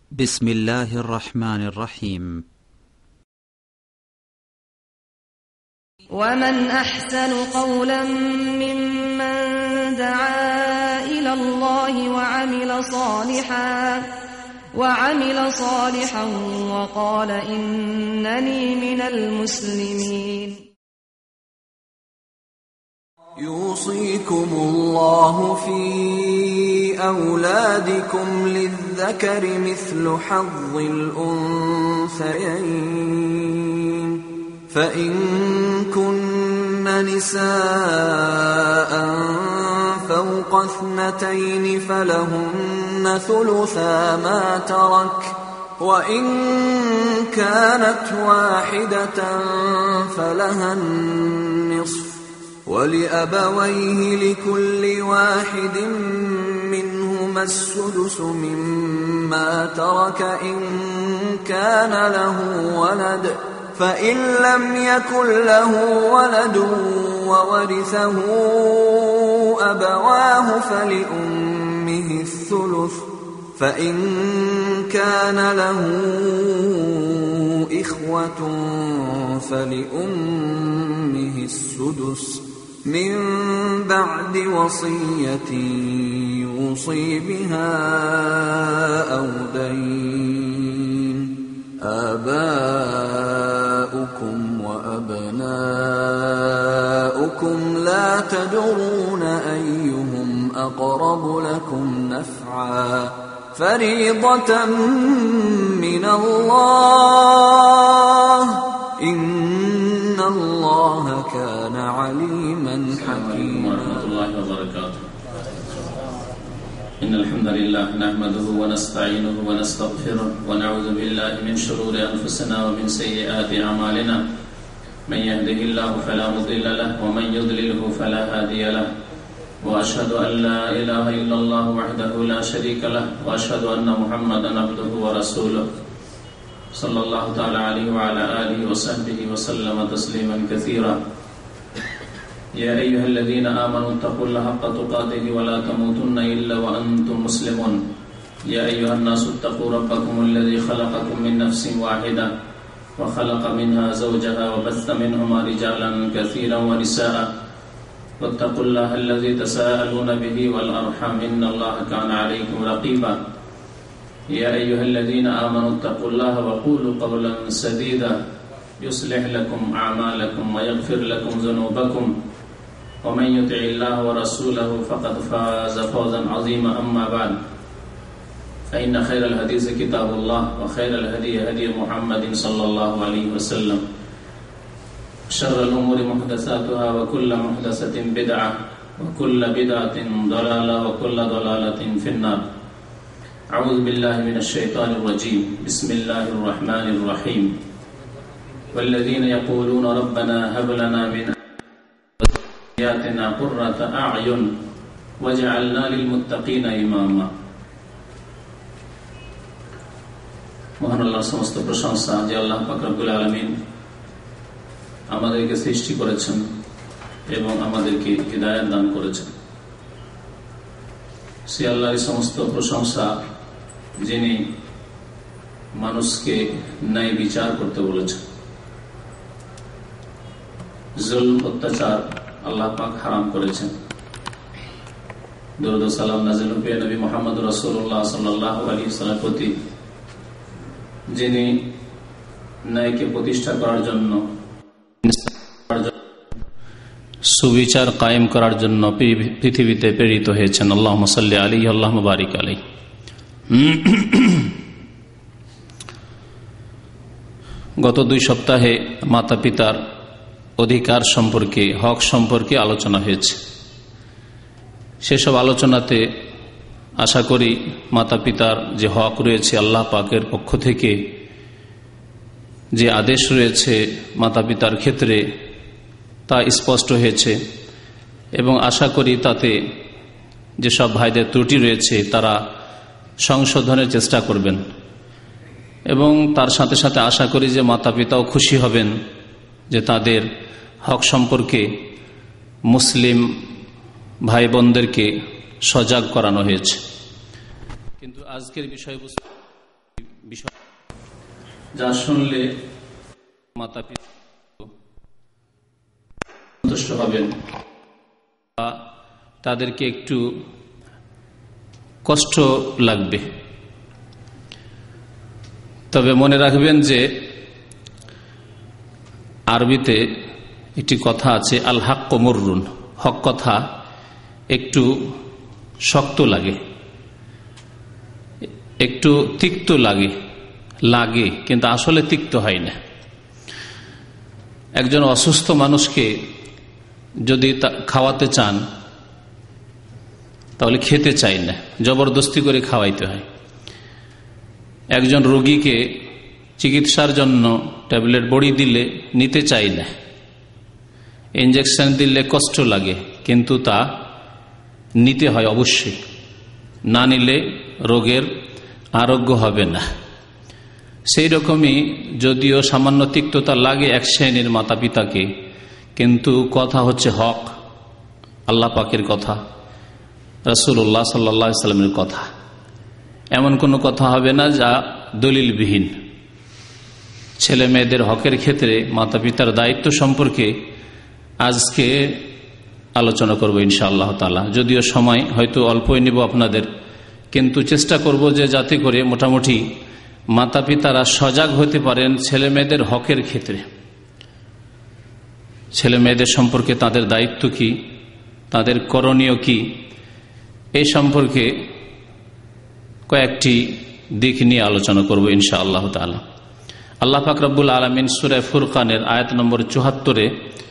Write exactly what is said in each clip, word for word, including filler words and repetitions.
بسم الله الرحمن الرحيم. ومن أحسن قولا ممن دعا إلى الله وعمل صالحا وعمل صالحا وقال إنني من المسلمين. يوصيكم الله في أولادكم للذكر مثل حظ الأنثيين فإن كن نساء فوق اثنتين فلهن ثلثا ما ترك وإن كانت واحدة فلها النصف ولأبويه لكل واحد منهما السدس مما ترك إن كان له ولد فإن لم يكن له ولد وورثه أبواه فلأمه الثلث فإن كان له إخوة فلأمه السدس من بعد وصية يوصي بها أو دين. آباؤكم وأبناؤكم لا تدرون أيهم أقرب لكم نفعا فريضة من الله إن الله كان عليما حكيما. ورحمة الله وبركاته. إن الحمد لله نحمده ونستعينه ونستغفره ونعوذ بالله من شرور أنفسنا ومن سيئات أعمالنا من يهده الله فلا مضل له ومن يضلله فلا هادي له وأشهد أن لا إله إلا الله وحده لا شريك له وأشهد أن محمدا عبده ورسوله صلى الله تعالى عليه وعلى آله وصحبه وسلم تسليما كثيرا. يا أيها الذين آمنوا اتقوا الله حق تقاته ولا تموتن إلا وأنتم مسلمون. يا أيها الناس اتقوا ربكم الذي خلقكم من نفس واحدة وخلق منها زوجها وبث منهما رجالا كثيرا ونساء واتقوا الله الذي تساءلون به والأرحام إن الله كان عليكم رقيبا. يا أيها الذين آمنوا اتقوا الله وقولوا قولا سديدا يصلح لكم أعمالكم ويغفر لكم ذنوبكم ومن يطع الله ورسوله فقد فاز فوزا عظيما. أما بعد فإن خير الحديث كتاب الله وخير الهدي هدي محمد صلى الله عليه وسلم شر الأمور محدثاتها وكل محدثة بدعة وكل بدعة ضلالة وكل ضلالة في النار. أعوذ بالله من الشيطان الرجيم. بسم الله الرحمن الرحيم. والذين يقولون ربنا هب لنا من آياتنا قرة أعين وجعلنا للمتقين إماما. মহান আল্লাহর সমস্ত প্রশংসা যে আল্লাহ পাক রব্বুল আলামিন আমাদেরকে সৃষ্টি করেছেন এবং আমাদেরকে হিদায়াত দান করেছেন। সে আল্লাহর সমস্ত প্রশংসা যিনি মানুষকে ন্যায় বিচার করতে বলেছেন। জুলম অত্যাচার আল্লাহ পাক হারাম করেছেন। দরুদ ও সালাম নাযিল হোক নবী মুহাম্মদ রাসূলুল্লাহ সাল্লাল্লাহু আলাইহি ওয়াসাল্লামের প্রতি যিনি ন্যায়কে প্রতিষ্ঠা করার জন্য সুবিচার কায়েম করার জন্য পৃথিবীতে প্রেরিত হয়েছেন। আল্লাহুম্মা সাল্লি আলাইহি আল্লাহুম্মা বারিক আলাইহি। গত দুই সপ্তাহে মাতা পিতার অধিকার সম্পর্কে, হক সম্পর্কে আলোচনা হয়েছে। সেসব আলোচনাতে আশা করি মাতা পিতার যে হক রয়েছে, আল্লাহ পাকের পক্ষ থেকে যে আদেশ রয়েছে মাতা পিতার ক্ষেত্রে তা স্পষ্ট হয়েছে এবং আশা করি তাতে যেসব ভাইদের ত্রুটি রয়েছে তারা সংশোধনের চেষ্টা করবেন এবং তার সাথে সাথে আশা করি যে মাতা পিতাও খুশি হবেন যে তাদের হক সম্পর্কে মুসলিম ভাই বোনদেরকে সজাগ করানো হয়েছে। কিন্তু আজকের বিষয়বস্তু বিষয় যা শুনলে মাতা পিতা সন্তুষ্ট হবেন, তাদেরকে একটু কষ্ট লাগবে। তবে মনে রাখবেন যে আরবিতে একটি কথা আছে, আল হাক্কু মুররুন, হক কথা একটু শক্ত লাগে, একটু তিক্ত লাগে লাগে কিন্তু আসলে তিক্ত হয় না। একজন অসুস্থ মানুষকে যদি খাওয়াতে চান তাহলে খেতে চাই না, জবরদস্তি করে খাওয়াইতে হয়। একজন রোগীকে চিকিৎসার জন্য ট্যাবলেট বড়ি দিলে নিতে চাই না, ইঞ্জেকশন দিলে কষ্ট লাগে কিন্তু তা নিতে হয় অবশ্যই, না নিলে রোগের আরোগ্য হবে না। সেই রকমই যদিও সামান্য তিক্ততা লাগে এক শ্রেণীর মাতা পিতাকে, কিন্তু কথা হচ্ছে হক, আল্লাহ পাকের কথা, রাসূলুল্লাহ সাল্লাল্লাহু আলাইহি ওয়াসাল্লামের কথা। এমন কোনো কথা হবে না যা দলিলবিহীন। ছেলে মেয়েদের হকের ক্ষেত্রে মাতা পিতার দায়িত্ব সম্পর্কে আজকে আলোচনা করব ইনশাআল্লাহ তাআলা। যদিও সময় হয়তো অল্পই নেব আপনাদের, কিন্তু চেষ্টা করব যে যাতে করে মোটামুটি মাতা পিতারা সজাগ হতে পারেন ছেলে মেয়েদের হকের ক্ষেত্রে। ছেলে মেয়েদের সম্পর্কে তাদের দায়িত্ব কি, তাদের করণীয় কি, এই সম্পর্কে কয়েকটি দিক নিয়ে আলোচনা করব ইনশাআল্লাহ তাআলা। আল্লাহ পাক রব্বুল আলামিন সূরা ফুরকানের আয়াত নম্বর চুয়াত্তরে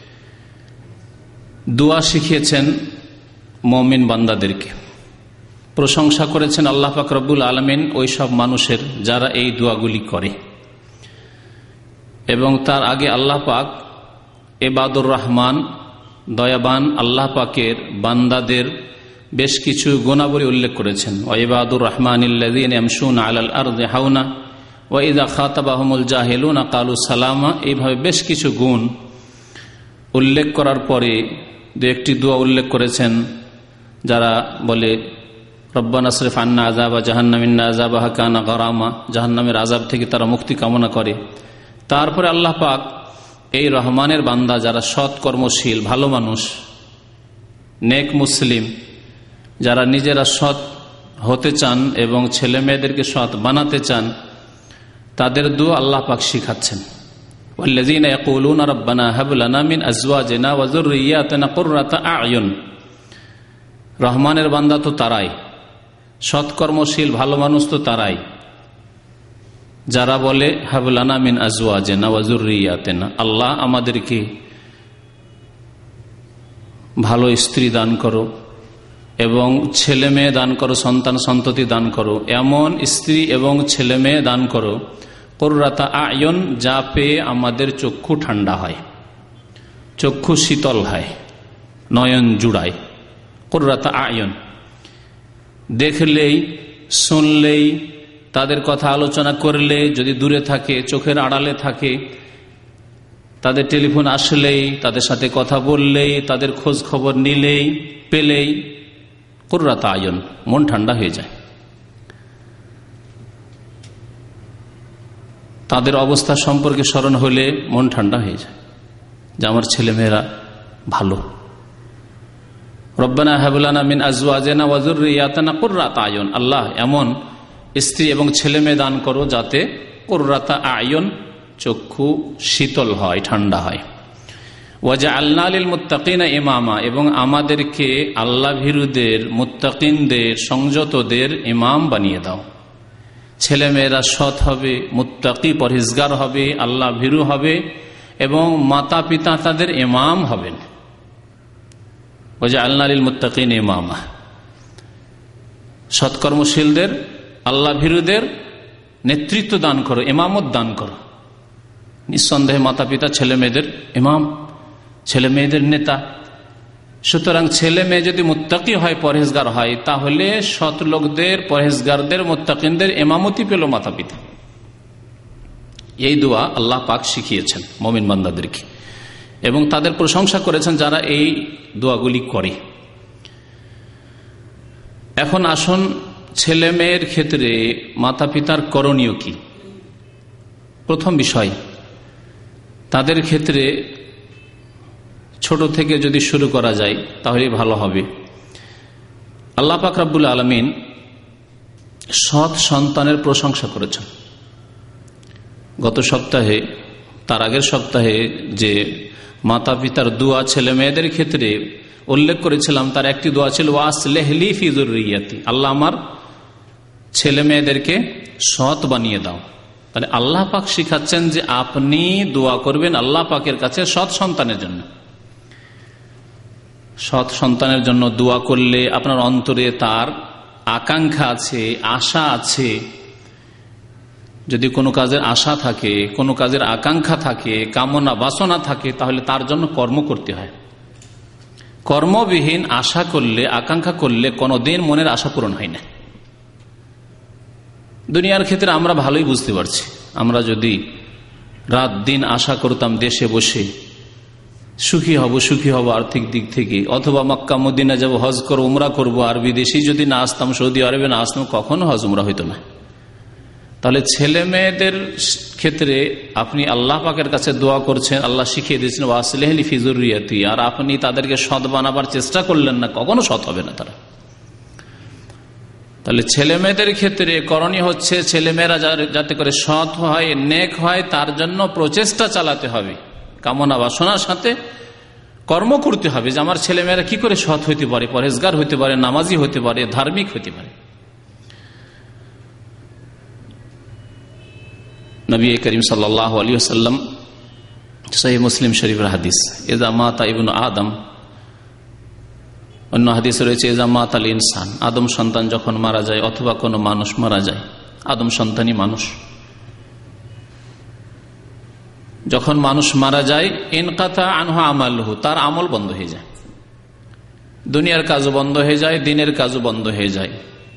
দোয়া শিখিয়েছেন মুমিন বান্দাদেরকে, প্রশংসা করেছেন আল্লাহ পাক রব্বুল আলামিন ওই সব মানুষের যারা এই দোয়াগুলি করে। এবং তার আগে আল্লাহ পাক ইবাদুর রহমান, দয়াবান আল্লাহ পাকের বান্দাদের বেশ কিছু গুণাবলী উল্লেখ করেছেন। ওয়া ইবাদুর রহমানিল্লাযীনা ইয়ামশুনা আলাল আরদি হাওনা ওয়া ইযা খাতাবাহুমুল জাহিলুনা ক্বালু সালামা, এইভাবে বেশ কিছু গুণ উল্লেখ করার পরে দু একটি দোয়া উল্লেখ করেছেন যারা বলে রব্বানা আসরিফ আন্না আযাবা জাহান্নাম ইন্না আযাবাহা কানা গারামা, জাহান্নামের আযাব থেকে তারা মুক্তি কামনা করে। তারপরে আল্লাহ পাক এই রহমানের বান্দা যারা সৎ কর্মশীল ভালো মানুষ, নেক মুসলিম, যারা নিজেরা সৎ হতে চান এবং ছেলে মেয়েদেরকে সৎ বানাতে চান, তাদের দোয়া আল্লাহ পাক শিখাচ্ছেন। ওয়াল্লাযীনা ইয়াকুলুনা রাব্বানা হাব লানা মিন আজওয়াজিনা ওয়া যুররিয়্যাতিনা কুররাতা আ'য়ুন, রহমানের বান্দা তো তারাই, সৎকর্মশীল ভালো মানুষ তো তারাই যারা বলে হাব লানা মিন আজওয়াজিনা ওয়া যুররিয়্যাতিনা, আল্লাহ আমাদেরকে ভালো স্ত্রী দান করো এবং ছেলে মেয়ে দান করো, সন্তান সন্ততি দান করো, এমন স্ত্রী এবং ছেলে মেয়ে দান করো কুররাতা আ'য়ুন, যা পেয়ে আমাদের চক্ষু ঠান্ডা হয়, চক্ষু শীতল হয়, নয়ন জুড়ায়। কুররাতা আ'য়ুন, দেখলেই শুনলেই তাদের কথা আলোচনা করলে, যদি দূরে থাকে চোখের আড়ালে থাকে, তাদের টেলিফোন আসলেই, তাদের সাথে কথা বললেই, তাদের খোঁজ খবর নিলেই পেলেই কুররাতা আ'য়ুন, মন ঠান্ডা হয়ে যায়। তাদের অবস্থা সম্পর্কে স্মরণ হলে মন ঠান্ডা হয়ে যায় যে আমার ছেলেমেয়েরা ভালো। রব্বানা হাব লানা মিন আজওয়াজিনা ওয়া যুররিয়্যাতিনা কুররাতা আ'য়ুন, আল্লাহ এমন স্ত্রী এবং ছেলে মেয়ে দান করো যাতে কুররাতা আ'য়ুন, চক্ষু শীতল হয়, ঠান্ডা হয়। ওয়াজআলনা লিল মুত্তাকিনা ইমামা, এবং আমাদেরকে আল্লাহ ভীরুদের, মুত্তাকিনদের, সংযতদের ইমাম বানিয়ে দাও। ছেলে মেয়েরা সৎ হবে, মুত্তাকি পরহেজগার হবে, আল্লাহ ভীরু হবে এবং মাতা পিতা তাদের ইমাম হবেন। ওয়াজআলনা লিল মুত্তাকিনা ইমামা, সৎকর্মশীলদের, আল্লাহ ভীরুদের নেতৃত্ব দান করো, ইমামত দান করো। নিঃসন্দেহে মাতা পিতা ছেলে মেয়েদের ইমাম, ছেলে মেয়েদের নেতা। সুতরাং ছেলে মেয়ে যদি মুত্তাকি হয়, পরহেজগার হয়, তাহলে সৎ লোকদের, পরহেজগারদের, মুত্তাকিনদের ইমামতি পেল মাতা পিতা। এই দোয়া আল্লাহ পাক শিখিয়েছেন মুমিন বান্দাদেরকে এবং তাদের প্রশংসা করেছেন যারা এই দোয়াগুলি করে। এখন আসুন ছেলে মেয়ের ক্ষেত্রে মাতা পিতার করণীয় কি, প্রথম বিষয়, তাদের ক্ষেত্রে ছোট থেকে যদি শুরু করা যায় তাহলে ভালো হবে। আল্লাহ পাক রব্বুল আলামিন সৎ সন্তানের প্রশংসা করেছেন। গত সপ্তাহে, তার আগের সপ্তাহে যে মাতা পিতার দোয়া ছেলে মেয়েদের ক্ষেত্রে উল্লেখ করেছিলাম, তার একটি দোয়া ছিল ওয়াসলিহ লি ফি যুররিয়াতি, আল্লাহ আমার ছেলে মেয়েদেরকে সৎ বানিয়ে দাও। তাহলে আল্লাহ পাক শিখাচ্ছেন যে আপনি দোয়া করবেন আল্লাহ পাকের কাছে সৎ সন্তানের জন্য। সৎ সন্তানের জন্য দোয়া করলে আপনার অন্তরে তার আকাঙ্ক্ষা আছে, আশা আছে। যদি কোনো কাজের আশা থাকে, কোনো কাজের আকাঙ্ক্ষা থাকে, কামনা বাসনা থাকে, তাহলে তার জন্য কর্ম করতে হয়। কর্মবিহীন আশা করলে, আকাঙ্ক্ষা করলে কোনোদিন মনের আশা পূরণ হয় না। দুনিয়ার ক্ষেত্রে আমরা ভালোই বুঝতে পারছি, আমরা যদি রাত দিন আশা করতাম দেশে বসে সুখী হব, সুখী হব আর্থিক দিক থেকে, অথবা মক্কা মদিনা যাব, হজ করব, উমরা করব, আর বিদেশি যদি না আসতাম, সৌদি আরবে না আসতাম, কখনো হজ উমরা হইতো না। তাহলে ছেলে মেয়েদের ক্ষেত্রে আপনি আল্লাহ পাকের কাছে দোয়া করছেন, আল্লাহ শিখিয়ে দিয়েছেন ওয়াসলিহ লি ফি যুররিয়াতি, আর আপনি তাদেরকে সৎ বানাবার চেষ্টা করলেন না, কখনো সৎ হবে না তারা। তাহলে ছেলে মেয়েদের ক্ষেত্রে করণীয় হচ্ছে ছেলে মেয়েরা যাতে করে সৎ হয়, নেক হয়, তার জন্য প্রচেষ্টা চালাতে হবে। কামনা বাসনার সাথে কর্ম করতে হবে যে আমার ছেলে মেয়েরা কি করে সৎ হইতে পারে, পরহেজগার হইতে পারে, নামাজি হইতে পারে, ধার্মিক হইতে পারে। নবী করিম সাল্লাল্লাহু আলাইহি ওয়াসাল্লাম সহিহ মুসলিম শরীফের হাদিস, ইযা মাতা ইবনু আদম, অন্য হাদিসে রয়েছে ইযা মাতাল ইনসান, আদম সন্তান যখন মারা যায় অথবা কোনো মানুষ মারা যায়, আদম সন্তানই মানুষ, যখন মানুষ মারা যায় ইনকাতা আনহু আমালুহু, তার আমল বন্ধ হয়ে যায়, দুনিয়ার কাজও বন্ধ হয়ে যায়, দিনের কাজও বন্ধ হয়ে যায়,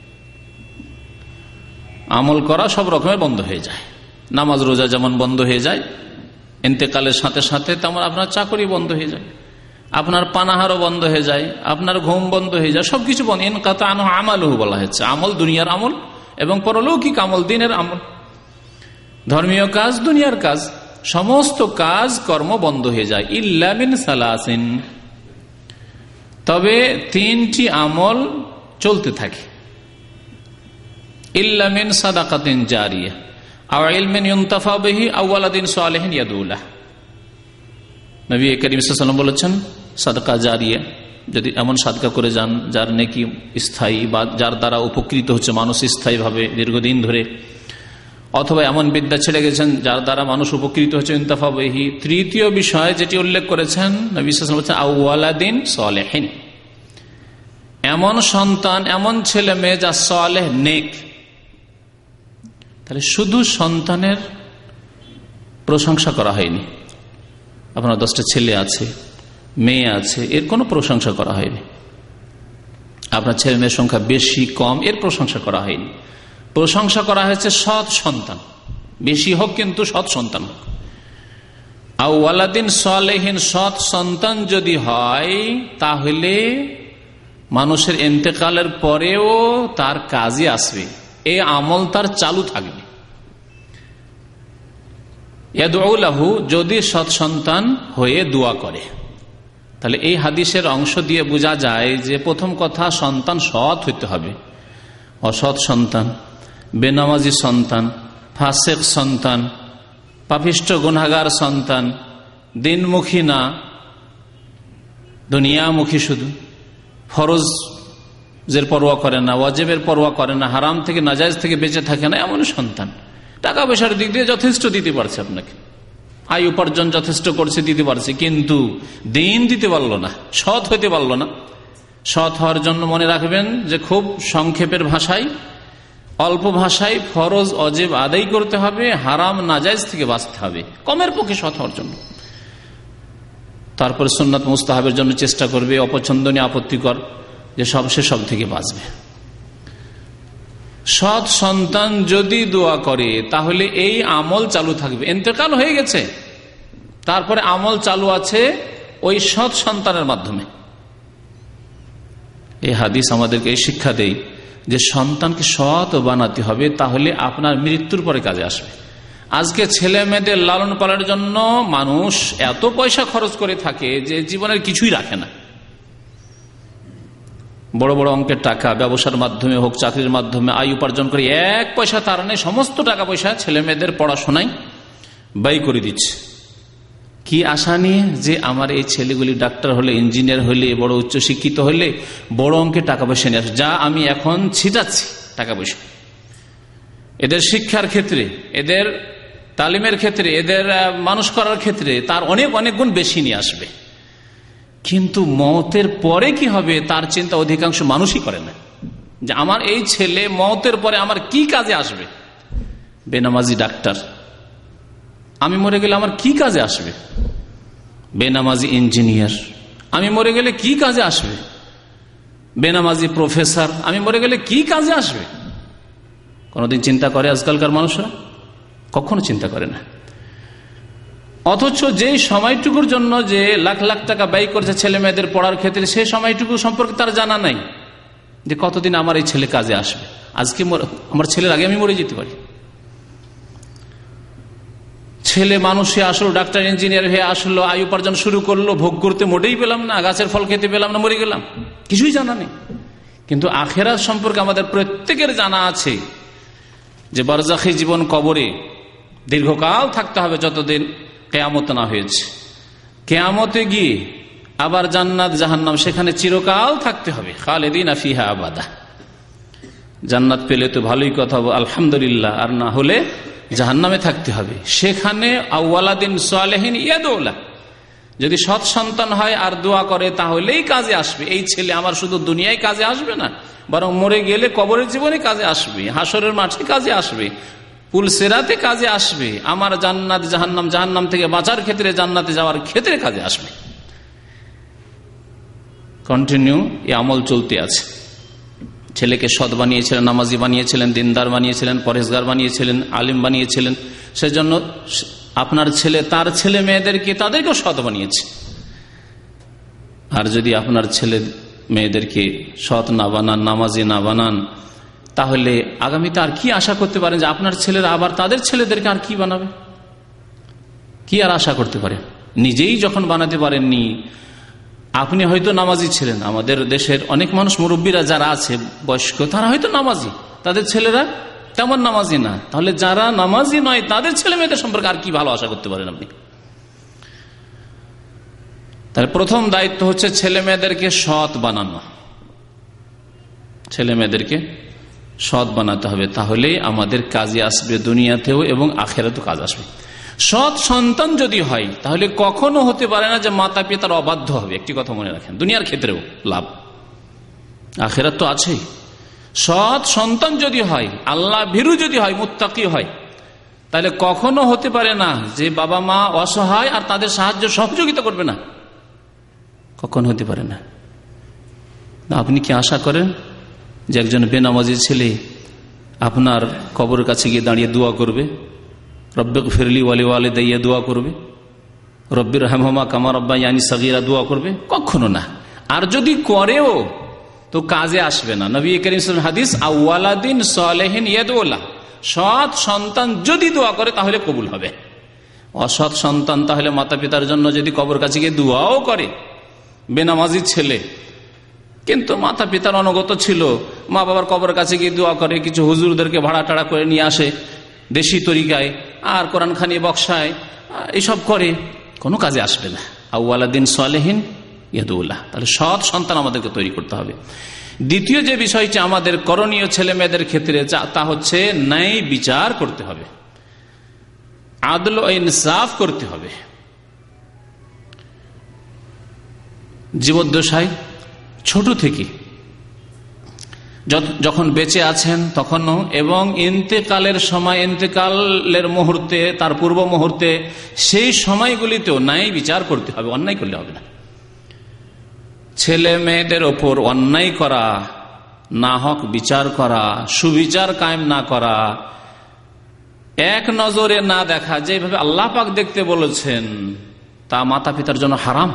আমল করা সব রকমের বন্ধ হয়ে যায়। নামাজ রোজা যেমন বন্ধ হয়ে যায়, ইন্তেকালের সাথে সাথে তেমন আপনার চাকরি বন্ধ হয়ে যায়, আপনার পানাহারও বন্ধ হয়ে যায়, আপনার ঘুম বন্ধ হয়ে যায়, সবকিছু বন্ধ। ইনকাতা আনহু আমালুহু বলা হচ্ছে, আমল দুনিয়ার আমল এবং পরলৌকিক আমল, দিনের আমল, ধর্মীয় কাজ, দুনিয়ার কাজ, সমস্ত কাজ কর্ম বন্ধ হয়ে যায়। ইল্লা মিন সালাসিন, তবে তিনটি আমল চলতে থাকে। ইল্লা মিন সাদাকাতিন জারিয়া আও ইলমিন ইউনতাফা বিহি আও ওয়ালাদিন সালিহিন ইয়াদুলাহ। নবী করিম সাল্লাল্লাহু আলাইহি ওয়াসাল্লাম বলেছেন সাদকা জারিয়া, যদি এমন সাদকা করে যান যার নেকি স্থায়ী বা যার দ্বারা উপকৃত হচ্ছে মানুষ স্থায়ীভাবে দীর্ঘদিন ধরে, অথবা এমন বিদ্যা ছেড়ে গেছেন যার দ্বারা মানুষ উপকৃত হচ্ছে ইউনতাফা বিহি। তৃতীয় বিষয় যেটি উল্লেখ করেছেন নবী সাল্লাল্লাহু আলাইহি ওয়াসাল্লাম বলেছেন আও ওয়ালাদিন সালিহিন, এমন সন্তান, এমন ছেলে মেয়ে যা সালেহ, নেক। তাহলে শুধু সন্তানের প্রশংসা করা হয়নি, আপনার দশটা ছেলে আছে, মেয়ে আছে, এর কোনো প্রশংসা করা হয়নি। আপনার ছেলে মেয়ের সংখ্যা বেশি কম, এর প্রশংসা করা হয়নি। প্রশংসা করা হয়েছে সৎ সন্তান, বেশি হোক কিন্তু সৎ সন্তান হোক। আও ওয়ালাদিন সালেহিন, সৎ সন্তান যদি হয় তাহলে মানুষের ইন্তেকালের পরেও তার কাজে আসবে, এই আমল তার চালু থাকবে। ইয়াদউ লাহু, যদি সৎ সন্তান হয়ে দোয়া করে। তাহলে এই হাদিসের অংশ দিয়ে বোঝা যায় যে প্রথম কথা, সন্তান সৎ হইতে হবে। অসৎ সন্তান, বেনামাজি সন্তান, ফাসেক সন্তান, পাপিষ্ঠ গুনাহগার সন্তান, দিনমুখী না, দুনিয়ামুখী, শুধু ফরজ যের পরোয়া করে না, ওয়াজিবের পরোয়া করে না, হারাম থেকে নাজায়েজ থেকে বেঁচে থাকে না, এমন সন্তান। টাকা পয়সার দিক দিয়ে যথেষ্ট দিতে পারছে আপনাকে, আয় উপার্জন যথেষ্ট করছে, দিতে পারছে, কিন্তু দিন দিতে পারলো না, সৎ হইতে পারলো না। সৎ হওয়ার জন্য মনে রাখবেন যে খুব সংক্ষেপের ভাষায়, অল্প ভাষায় ফরজ অজেব আদায় করতে হবে, হারাম নাজায়েজ থেকে বাঁচতে হবে কমের পক্ষে সৎ হওয়ার জন্য। তারপরে সুন্নাত মুস্তাহাবের জন্য চেষ্টা করবে, অপছন্দনীয় আপত্তিকর যে সব সে সব থেকে বাঁচবে। সৎ সন্তান যদি দোয়া করে তাহলে এই আমল চালু থাকবে। ইন্তেকাল হয়ে গেছে, তারপরে আমল চালু আছে ওই সৎ সন্তানের মাধ্যমে। এই হাদিস আমাদেরকে এই শিক্ষা দেয় যে সন্তানকে সৎ বানাতে হবে, তাহলে আপনার মৃত্যুর পরে কাজে আসবে। আজকে ছেলে মেয়েদের লালন পালনের জন্য মানুষ এত পয়সা খরচ করে থাকে যে জীবনের কিছুই রাখে না। বড় বড় অঙ্কের টাকা ব্যবসার মাধ্যমে হোক, চাকরির মাধ্যমে আয় উপার্জন করে এক পয়সা তার নেই, সমস্ত টাকা পয়সা ছেলে মেয়েদের পড়াশোনায় ব্যয় করে দিচ্ছে। কি আশা নিয়ে? যে আমার এই ছেলেগুলি ডাক্তার হলে, ইঞ্জিনিয়ার হলে, বড় উচ্চ শিক্ষিত হলে বড় অঙ্কের টাকা পয়সা নিয়ে আসে, যা আমি এখন ছিটাচ্ছি টাকা পয়সা এদের শিক্ষার ক্ষেত্রে, এদের তালিমের ক্ষেত্রে, এদের মানুষ করার ক্ষেত্রে তার অনেক অনেক গুণ বেশি নিয়ে আসবে। কিন্তু মওতের পরে কি হবে তার চিন্তা অধিকাংশ মানুষই করে না, যে আমার এই ছেলে মওতের পরে আমার কি কাজে আসবে। বেনামাজি ডাক্তার, আমি মরে গেলে আমার কি কাজে আসবে। বেনামাজি ইঞ্জিনিয়ার, আমি মরে গেলে কি কাজে আসবে। বেনামাজি প্রফেসর, আমি মরে গেলে কি কাজে আসবে। কোনদিন চিন্তা করে আজকালকার মানুষরা? কখনো চিন্তা করে না। অথচ যে সময়টুকুর জন্য যে লাখ লাখ টাকা ব্যয় করছে ছেলে মেয়েদের পড়ার ক্ষেত্রে, সেই সময়টুকু সম্পর্কে তার জানা নাই যে কতদিন আমার এই ছেলে কাজে আসবে। আজকে আমার ছেলের আগে আমি মরে যেতে পারি। ছেলে মানুষ হয়ে আসলো, ডাক্তার ইঞ্জিনিয়ার হয়ে আসলো, আয় উপার্জন শুরু করলো, ভোগ করতে মোটেই পেলাম না, গাছের ফল খেতে পেলাম না, মরে গেলাম, কিছুই জানা নেই। কিন্তু আখেরাত সম্পর্কে আমাদের প্রত্যেকের জানা আছে যে বারজাখী জীবন, কবরে দীর্ঘকাল থাকতে হবে, যতদিন কেয়ামত না হয়েছে। কেয়ামতে গিয়ে আবার জান্নাত জাহান্নাম, সেখানে চিরকাল থাকতে হবে। খালিদিনা ফিহা আবাদা। জান্নাত পেলে তো ভালোই কথা, আলহামদুলিল্লাহ, আর না হলে জাহান্নামে থাকতে হবে। সেখানে আউয়ালাদিন সালেহিন ইয়াদউলা, যদি সৎ সন্তান হয় আর দোয়া করে তাহলেই কাজে আসবে। এই ছেলে আমার শুধু দুনিয়ায় কাজে আসবে না, বরং মরে গেলে কবরের জীবনে কাজে আসবে, হাসরের মাঠে কাজে আসবে, পুলসেরাতে কাজে আসবে, আমার জান্নাত জাহান্নাম, জাহান্নাম থেকে বাঁচার ক্ষেত্রে, জান্নাতে যাওয়ার ক্ষেত্রে কাজে আসবে। কন্টিনিউ এই আমল চলতে আছে। ছেলেকে সৎ বানিয়েছিলেন, নামাজি বানিয়েছিলেন, দিনদার বানিয়েছিলেন, পরহেজগার বানিয়েছিলেন, আলিম বানিয়েছিলেন, সেজন্য আপনার ছেলে তার ছেলে মেয়েদেরকে তাদেরকেও সৎ বানিয়েছে। আর যদি আপনার ছেলে মেয়েদেরকে সৎ না বানান, নামাজি না বানান, তাহলে আগামীতে আর কি আশা করতে পারেন যে আপনার ছেলেরা আবার তাদের ছেলেদেরকে আর কি বানাবে? কি আর আশা করতে পারেন? নিজেই যখন বানাতে পারেননি, আপনি হয়তো নামাজি ছিলেন, আমাদের দেশের অনেক মানুষ মুরব্বীরা যারা আছে বয়স্ক, তারা হয়তো নামাজি, তাদের ছেলেরা তেমন নামাজি না। তাহলে যারা নামাজি নয় তাদের ছেলে মেয়েদের সম্পর্কে আর কি ভালো আশা করতে পারেন আপনি? তাহলে প্রথম দায়িত্ব হচ্ছে ছেলে মেয়েদেরকে সৎ বানানো, ছেলে মেয়েদেরকে সৎ বানাতে হবে, তাহলেই আমাদের কাজে আসবে দুনিয়াতেও এবং আখেরাতেও কাজ আসবে। সৎ সন্তান যদি হয় তাহলে কখনো হতে পারে না যে মাতা পিতার অবাধ্য হবে। একটি কথা মনে রাখেন, দুনিয়ার ক্ষেত্রেও লাভ, আখেরাত তো আছেই। সৎ সন্তান যদি হয়, আল্লাহ ভীরু যদি হয়, মুত্তাকি হয়, তাহলে কখনো হতে পারে না যে বাবা মা অসহায় আর তাদের সাহায্য সহযোগিতা করবে না, কখনো হতে পারে না। আপনি কি আশা করেন যে একজন বেনামাজি ছেলে আপনার কবরের কাছে গিয়ে দাঁড়িয়ে দোয়া করবে, রব্বিক ফিরলি ওয়ালি ওয়ালিদাইয়া দোয়া করবে, রব্বির রহমা কামা রব্বায়ানি সাগীরা দোয়া করবে? কখনো না। আর যদি করেও তো কাজে আসবে না। নবী করিম সাল্লাল্লাহু আলাইহি ওয়াসাল্লাম হাদিস, আওয়ালাদিন সালেহিন ইয়াদউলা, সৎ সন্তান যদি দোয়া করে তাহলে কবুল হবে। অসৎ সন্তান তাহলে মাতা পিতার জন্য যদি কবর কাছে গিয়ে দোয়াও করে, বেনামাজি ছেলে কিন্তু মাতা পিতার অনুগত ছিল, মা বাবার কবর কাছে গিয়ে দোয়া করে, কিছু হুজুরদেরকে ভাড়া টাড়া করে নিয়ে আসে দেশি তরিকায়, আর কোরআন খানি বক্সায়, এইসব করে, কোনো কাজে আসবে না। আউয়ালাদিন সালেহিন ইয়াদউল্লাহ, তাহলে সৎ সন্তান আমাদেরকে তৈরি করতে হবে। দ্বিতীয় যে বিষয়টি আমাদের করণীয় ছেলে মেয়েদের ক্ষেত্রে, তা হচ্ছে ন্যায় বিচার করতে হবে, আদল ও ইনসাফ করতে হবে। জীবদ্দশায় ছোট থেকে যখন বেঁচে আছেন তখনও, এবং ইন্তেকালের সময়, ইন্তেকালের মুহূর্তে, তার পূর্ব মুহূর্তে, সেই সময়গুলিতেও ন্যায় বিচার করতে হবে, অন্যায় করলে হবে না। ছেলে মেয়েদের ওপর অন্যায় করা, না হক বিচার করা, সুবিচার কায়েম না করা, এক নজরে না দেখা, যেভাবে আল্লাহ পাক দেখতে বলেছেন, তা মাতা পিতার জন্য হারাম।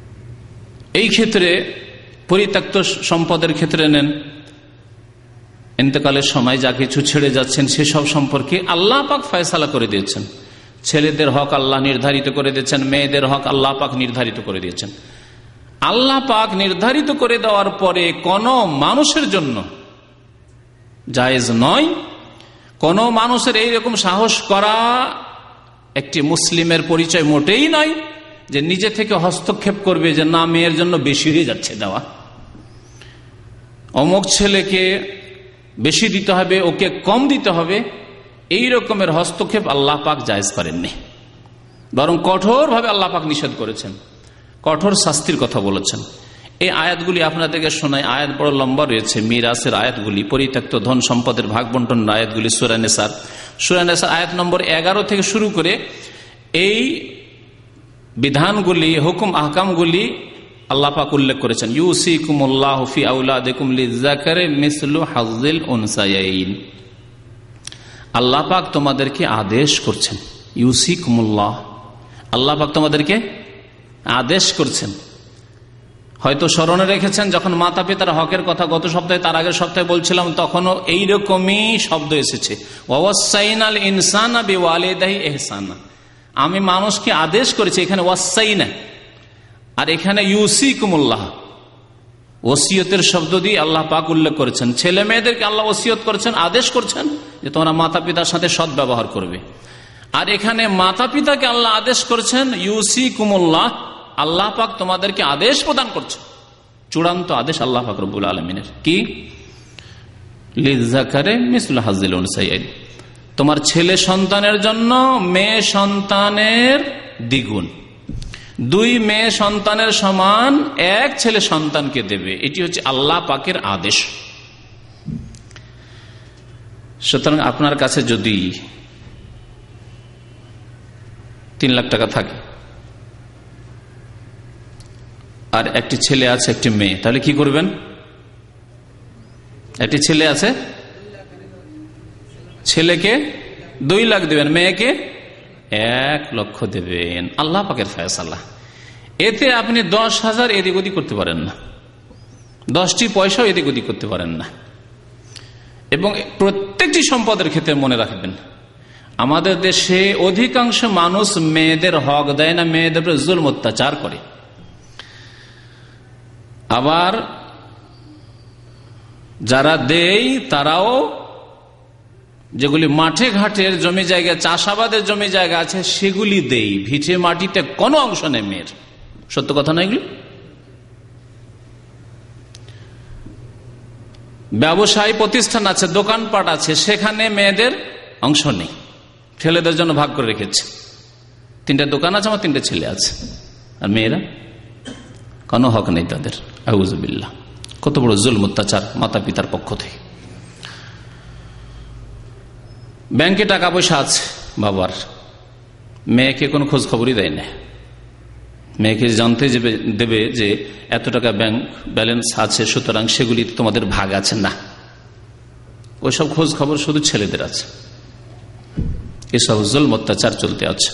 এই ক্ষেত্রে পরিত্যক্ত সম্পদের ক্ষেত্রে নেন, ইন্তেকালের সময় যা কিছু ছেড়ে যাচ্ছেন সেসব সম্পর্কে আল্লাহ পাক ফয়সালা করে দিয়েছেন। ছেলেদের হক আল্লাহ নির্ধারিত করে দিয়েছেন, মেয়েদের হক আল্লাহ পাক নির্ধারিত করে দিয়েছেন। আল্লাহ পাক নির্ধারিত করে দেওয়ার পরে কোন মানুষের জন্য জায়েজ নয়, কোন মানুষের এইরকম সাহস করা একটি মুসলিমের পরিচয় মোটেই নয় যে নিজে থেকে হস্তক্ষেপ করবে যে না মেয়ের জন্য বেশি হয়ে যাচ্ছে দেওয়া, অমুক ছেলেকে বেশি দিতে হবে, ওকে কম দিতে হবে। এই রকমের হস্তক্ষেপ আল্লাহ পাক জায়েজ করেননি, বরং কঠোরভাবে আল্লাহ পাক নিষেধ করেছেন, কঠোর শাস্তির কথা বলেছেন। এই আয়াতগুলি আপনাদেরকে শোনাই, আয়াত বড় লম্বা রয়েছে, মিরাসের আয়াতগুলি, পরিত্যক্ত ধন সম্পদের ভাগ বন্টনের আয়াতগুলি সূরা নিসার সূরা নিসার আয়াত নম্বর এগারো থেকে শুরু করে এই বিধানগুলি, হুকুম আহকামগুলি আল্লাহ পাক উল্লেখ করেছেন। ইউসিকুমুল্লাহু ফি আওলাদিকুম লিযাকারি মিসলু হাজ্জিল উনসায়াইন। আল্লাহ পাক তোমাদেরকে আদেশ করছেন, ইউসিকুমুল্লাহ, আল্লাহ পাক তোমাদেরকে আদেশ করছেন। হয়তো স্মরণে রেখেছেন যখন মাতা পিতার হকের কথা গত সপ্তাহে, তার আগের সপ্তাহে বলছিলাম, তখনও এইরকমই শব্দ এসেছে, ওয়াসাইনাল ইনসানা বিওয়ালিদাইহি ইহসানা। আমি মানুষকে আদেশ করেছি, এখানে ওয়াসাইনা আর এখানে ইউসিকুমুল্লাহ, ওসিয়তের শব্দ দিয়ে আল্লাহ পাক উল্লেখ করেছেন। ছেলে মেয়েদেরকে আল্লাহ ওসিয়ত করেছেন, আদেশ করছেন যে তোমরা মাতা পিতার সাথে সৎ ব্যবহার করবে। আর এখানে মাতা পিতাকে আল্লাহ আদেশ করেছেন ইউসিকুমুল্লাহ, আল্লাহ পাক তোমাদেরকে আদেশ প্রদান করছেন, চূড়ান্ত আদেশ আল্লাহ পাক রব্বুল আলামিনের। কি? লিযাকারি মিসলু হাজ্জিল উনসায়াইন, তোমার ছেলে সন্তানের জন্য মেয়ে সন্তানের দ্বিগুণ, দুই মেয়ে সন্তানের সমান এক ছেলে সন্তানকে দেবে। এটি হচ্ছে আল্লাহ পাকের আদেশ। সুতরাং আপনার কাছে যদি তিন লাখ টাকা থাকে আর একটি ছেলে আছে একটি মেয়ে, তাহলে কি করবেন? একটি ছেলে আছে, ছেলেকে দুই লাখ দেবেন, মেয়েকে এক লক্ষ দেবেন। আল্লাহ পাকের ফয়সালা। এতে আপনি দশ হাজার এদিক ওদিক করতে পারেন না, দশটি পয়সাও এদিক ওদিক করতে পারেন না। এবং প্রত্যেকটি সম্পদের ক্ষেত্রে মনে রাখবেন, আমাদের দেশে অধিকাংশ মানুষ মেয়েদের হক দেয় না, মেয়েদের উপর জুলম অত্যাচার করে। আবার যারা দেয় তারাও যেগুলি মাঠে ঘাটের জমি জায়গা, চাষাবাদের জমি জায়গা আছে সেগুলি দেই, ভিটে মাটিতে কোনো অংশ নেই মেয়ের। সত্য কথা না এগুলি? ব্যবসায়ী প্রতিষ্ঠান আছে, দোকানপাট আছে, সেখানে মেয়েদের অংশ নেই, ছেলেদের জন্য ভাগ করে রেখেছে। তিনটা দোকান আছে, আমার তিনটা ছেলে আছে, আর মেয়েরা কোনো হক নেই তাদের। আউযুবিল্লাহ, কত বড় জুলম অত্যাচার মাতা পিতার পক্ষ থেকে। ব্যাংকে টাকা পয়সা আছে বাবার, মেয়েকে কোনো খোঁজ খবরই দেয় না। মেয়েকে জানতে দেবে যে এত টাকা ব্যাংক ব্যালেন্স আছে, সুতরাং সেগুলি তোমাদের ভাগ আছে না, ওইসব খোঁজ খবর শুধু ছেলেদের আছে। এসব জুলম অত্যাচার চলতে আছে।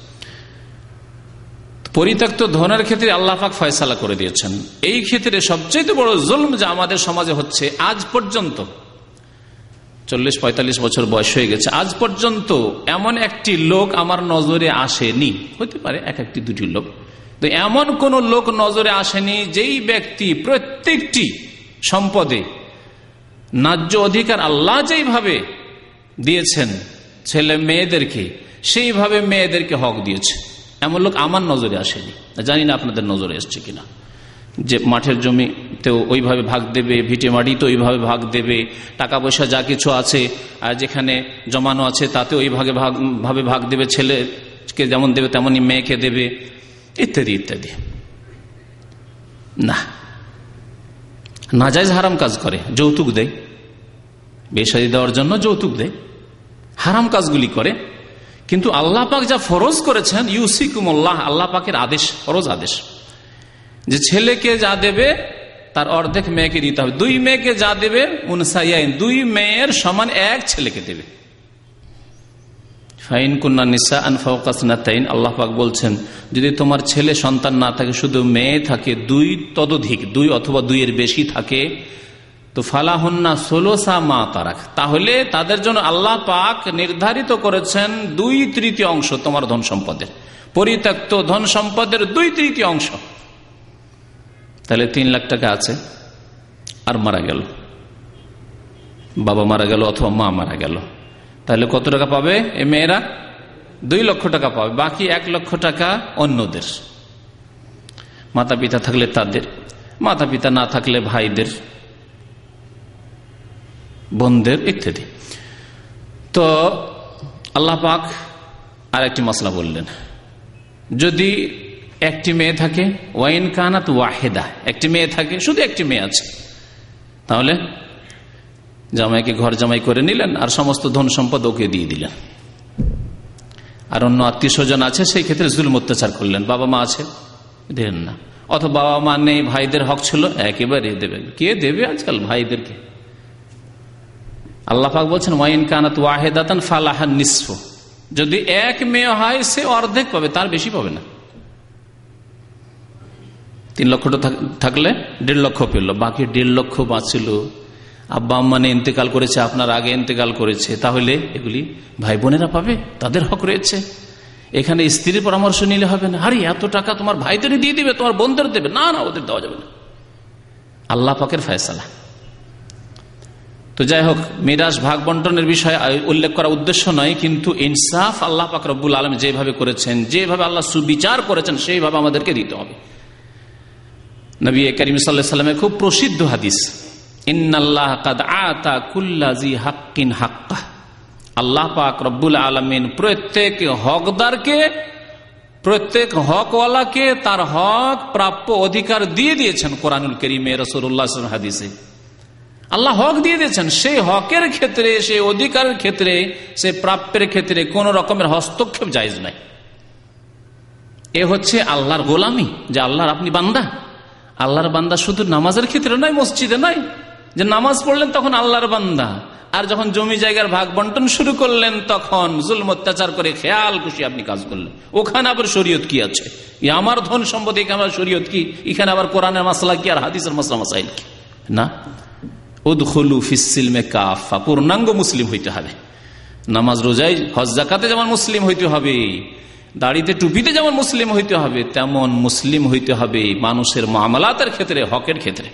পরিত্যক্ত ধনের ক্ষেত্রে আল্লাহ পাক ফয়সালা করে দিয়েছেন। এই ক্ষেত্রে সবচেয়ে বড় জুলম যা আমাদের সমাজে হচ্ছে, আজ পর্যন্ত চল্লিশ পঁয়তাল্লিশ বছর বয়স হয়ে গেছে, আজ পর্যন্ত এমন একটি লোক আমার নজরে আসেনি, হতে পারে এক একটি দুটি লোক, তো এমন কোন লোক নজরে আসেনি যেই ব্যক্তি প্রত্যেকটি সম্পদে ন্যায্য অধিকার আল্লাহ যেইভাবে দিয়েছেন ছেলে মেয়েদেরকে, সেইভাবে মেয়েদেরকে হক দিয়েছে, এমন লোক আমার নজরে আসেনি। জানি না আপনাদের নজরে এসছে কিনা, যে মাঠের জমিতেও ওইভাবে ভাগ দেবে, ভিটে মাটিতে ওইভাবে ভাগ দেবে, টাকা পয়সা যা কিছু আছে আর যেখানে জমানো আছে তাতে ওইভাবে ভাগ ভাবে ভাগ দেবে, ছেলেকে যেমন দেবে তেমনই মেয়েকে দেবে, ইত্যাদি ইত্যাদি। না, নাজায়েজ হারাম কাজ করে, যৌতুক দেয়, বিয়ে শাদী দেওয়ার জন্য যৌতুক দেয়, হারাম কাজগুলি করে। কিন্তু আল্লাহ পাক যা ফরজ করেছেন, ইউসিকুমুল্লাহ, আল্লাহ পাকের আদেশ, ফরজ আদেশ, যে ছেলেকে যা দেবে তার অর্ধেক মেয়েকে দিতে হবে। দুই মেয়েকে যা দেবে উনসাইয়াইন, দুই মেয়ের সমান এক ছেলেকে দেবে। ফাইন কুন্না নিসাআন ফাওকা ইসনাতাইন, আল্লাহ পাক বলছেন যদি তোমার ছেলে সন্তান না থাকে, শুধু মেয়ে থাকে, দুই ততোধিক, দুই অথবা দুইয়ের বেশি থাকে, তো ফালাহুন্না সোলোসা মা তারাক, তাহলে তাদের জন্য আল্লাহ পাক নির্ধারিত করেছেন দুই তৃতীয় অংশ তোমার ধন সম্পদের, পরিত্যক্ত ধন সম্পদের দুই তৃতীয় অংশ। তাহলে তিন লাখ টাকা আছে, আর মারা গেল, বাবা মারা গেল অথবা মা মারা গেল, তাহলে কত টাকা পাবে এই মেয়েরা? দুই লক্ষ টাকা পাবে। বাকি এক লক্ষ টাকা অন্যদের, মাতা পিতা থাকলে তাদের, মাতা পিতা না থাকলে ভাইদের, বোনদের ইত্যাদি। তো আল্লাহ পাক আর একটি মাসলা বললেন, যদি একটি মেয়ে থাকে, ওয়াইন কানাত ওয়াহেদা, একটি মেয়ে থাকে, শুধু একটি মেয়ে আছে, তাহলে জামাইকে ঘর জামাই করে নিলেন আর সমস্ত ধন সম্পদ ওকে দিয়ে দিলেন। আর অন্য আত্মীয় স্বজন আছে, সেই ক্ষেত্রে জুলুম অত্যাচার করলেন। বাবা মা আছে, দেন না, অথবা বাবা মা নেই, ভাইদের হক ছিল, একেবারে দেবেন। কে দেবে আজকাল ভাইদেরকে? আল্লাহ পাক বলছেন ওয়াইন কানাত ওয়াহেদাতান ফালাহা নিসফু, যদি এক মেয়ে হয় সে অর্ধেক পাবে, তার বেশি পাবে না। তিন লক্ষ থাকলে দেড় লক্ষ পেল, বাকি দেড় লক্ষ বাঁচল। আব্বা আম্মা নিয়ে ইন্তেকাল করেছে, আপনার আগে ইন্তেকাল করেছে, তাহলে এগুলি ভাই বোনেরা পাবে, তাদের হক রয়েছে। এখানে স্ত্রীর পরামর্শ নিলে হবে না, আরে এত টাকা তোমার ভাইদের দিয়ে দিবে, তোমার বোনদের দেবে, না না, ওদের দেওয়া যাবে না, আল্লাহ পাকের ফয়সালা। তো যাই হোক, মিরাস ভাগ বন্টনের বিষয়ে উল্লেখ করা উদ্দেশ্য নয়, কিন্তু ইনসাফ আল্লাহ পাক রব্বুল আলামিন যেভাবে করেছেন, যেভাবে আল্লাহ সুবিচার করেছেন, সেইভাবে আমাদেরকে দিতে হবে। নবী করিম সাল্লাল্লাহু আলাইহি ওয়াসাল্লামের খুব প্রসিদ্ধ হাদিস, ইন্নাল্লাহ কাদ আতা কুল্লা জি হাক্কিন হাক্কাহ, আল্লাহ পাক রব্বুল আলামিন প্রত্যেক হকদারকে, প্রত্যেক হকওয়ালাকে তার হক প্রাপ্য অধিকার দিয়ে দিয়েছেন। কোরআনুল কারীমে, রাসূলুল্লাহ সাল্লাল্লাহু আলাইহি ওয়াসাল্লাম হাদিসে আল্লাহ হক দিয়ে দিয়েছেন। সেই হকের ক্ষেত্রে, সেই অধিকারের ক্ষেত্রে, সেই প্রাপ্যের ক্ষেত্রে কোন রকমের হস্তক্ষেপ জায়েজ নাই। এ হচ্ছে আল্লাহর গোলামি, যে আল্লাহর আপনি বান্দা। আল্লাহর বান্দা শুধু নামাজের ক্ষেত্রে নয়, মসজিদে নয়, যে নামাজ পড়লেন তখন আল্লাহর বান্দা, আর যখন জমি জায়গার ভাগ বন্টন শুরু করলেন তখন জুলম অত্যাচার করে খেয়াল খুশি আপনি কাজ করলেন। ওখানে আবার শরীয়ত কি আছে? আমার ধন সম্পদ, আমার শরীয়ত কি? এখানে আবার কোরআনের মাসলা কি আর হাদিসের মাসলা মাসাইল কি? না, উদখুলু ফিস-সিলমে কাফা, পূর্ণাঙ্গ মুসলিম হইতে হবে। নামাজ রোজায় হজ যাকাতে যেমন মুসলিম হইতে হবে, দাড়িতে টুপিতে যেমন মুসলিম হইতে হবে, তেমন মুসলিম হইতে হবে মানুষের মুআমালাতের ক্ষেত্রে, হকের ক্ষেত্রে।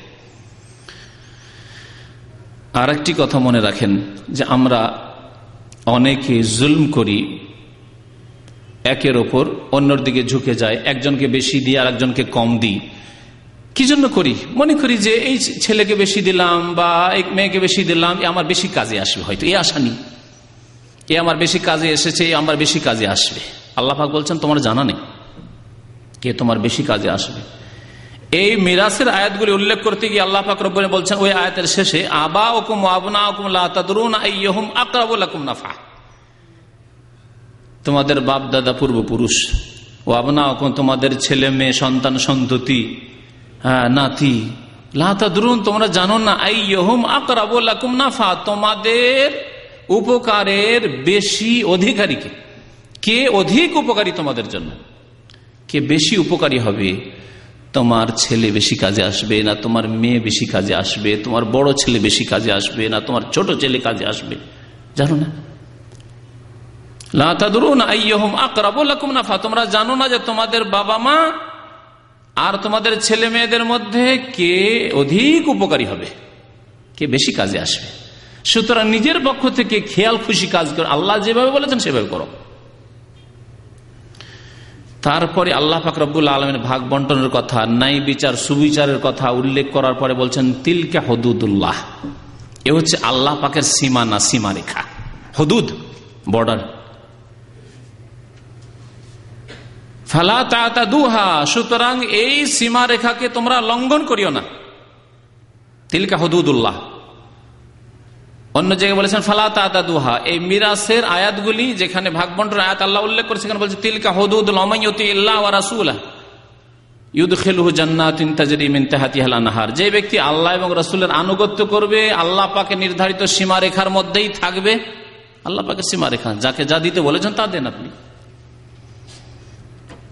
আর একটি কথা মনে রাখেন, যে আমরা অনেকে জুলম করি, একের ওপর অন্যর দিকে ঝুঁকে যায়, একজনকে বেশি দিই আর একজনকে কম দিই। কি জন্য করি? মনে করি যে এই ছেলেকে বেশি দিলাম বা এই মেয়েকে বেশি দিলাম, এ আমার বেশি কাজে আসবে, হয়তো এই আশা নেই, এ আমার বেশি কাজে এসেছে, এ আমার বেশি কাজে আসবে। আল্লাহ পাক বলছেন তোমার জানা নেই কে তোমার বেশি কাজে আসবে। এই মিরাসের আয়াতগুলি উল্লেখ করতে গিয়ে আল্লাহ পাক রব্বুল আলামিন বলছেন ওই আয়াতের শেষে, আবাউকুম ওয়া আবনাউকুম লা তাদরুনা আইয়ুহুম আকরাবু লাকুম নাফা, তোমাদের বাপ দাদা পূর্বপুরুষ, ওয়া আবনাউকুম তোমাদের ছেলে মেয়ে সন্তান সন্ততি, হ্যাঁ নাতি, লা তাদরুন তোমরা জানো না, আইয়ুহুম আকরাবু লাকুম নাফা তোমাদের উপকারের বেশি অধিকারীকে, কে অধিক উপকারী তোমাদের জন্য, কে বেশি উপকারী হবে। তোমার ছেলে বেশি কাজে আসবে না তোমার মেয়ে বেশি কাজে আসবে, তোমার বড় ছেলে বেশি কাজে আসবে না তোমার ছোট ছেলে কাজে আসবে, জানো না? লা তাদরুনা আইয়ুহুম আকরাবু লাকুম নাফা, তোমরা জানো না যে তোমাদের বাবা মা আর তোমাদের ছেলে মেয়েদের মধ্যে কে অধিক উপকারী হবে, কে বেশি কাজে আসবে। সুতরাং নিজের পক্ষ থেকে খেয়াল খুশি কাজ করো, আল্লাহ যেভাবে বলেছেন সেভাবে করো। তারপরে আল্লাহ পাক রব্বুল আলামিন ভাগ বন্টনের কথা, ন্যায় বিচার সুবিচারের কথা উল্লেখ করার পরে বলছেন তিলকা হুদুদুল্লাহ, এ হচ্ছে আল্লাহ পাকের সীমানা, সীমারেখা, হুদুদ, বর্ডার। ফালা তাতাদুহা, সুতরাং এই সীমারেখাকে তোমরা লঙ্ঘন করিও না। তিলকা হুদুদুল্লাহ। অন্য জায়গায় বলেছেন ফালা তাতাদুহা। এই মিরাসের আয়াতগুলি যেখানে ভাগ বন্টনের আয়াত আল্লাহ উল্লেখ করেছে, সেখানে বলছে তিলকা হুদুদুল মান ইউতিল্লাহ ওয়া রাসূলাহু ইউদখিলুহু জান্নাতিন তাজরি মিন তাহতিহাল আনহার, যে ব্যক্তি আল্লাহ এবং রাসূলের আনুগত্য করবে, আল্লাহ পাকের নির্ধারিত সীমারেখার মধ্যেই থাকবে। আল্লাহ পাকের সীমারেখা, যাকে যা দিতে বলেছেন তা দেন আপনি।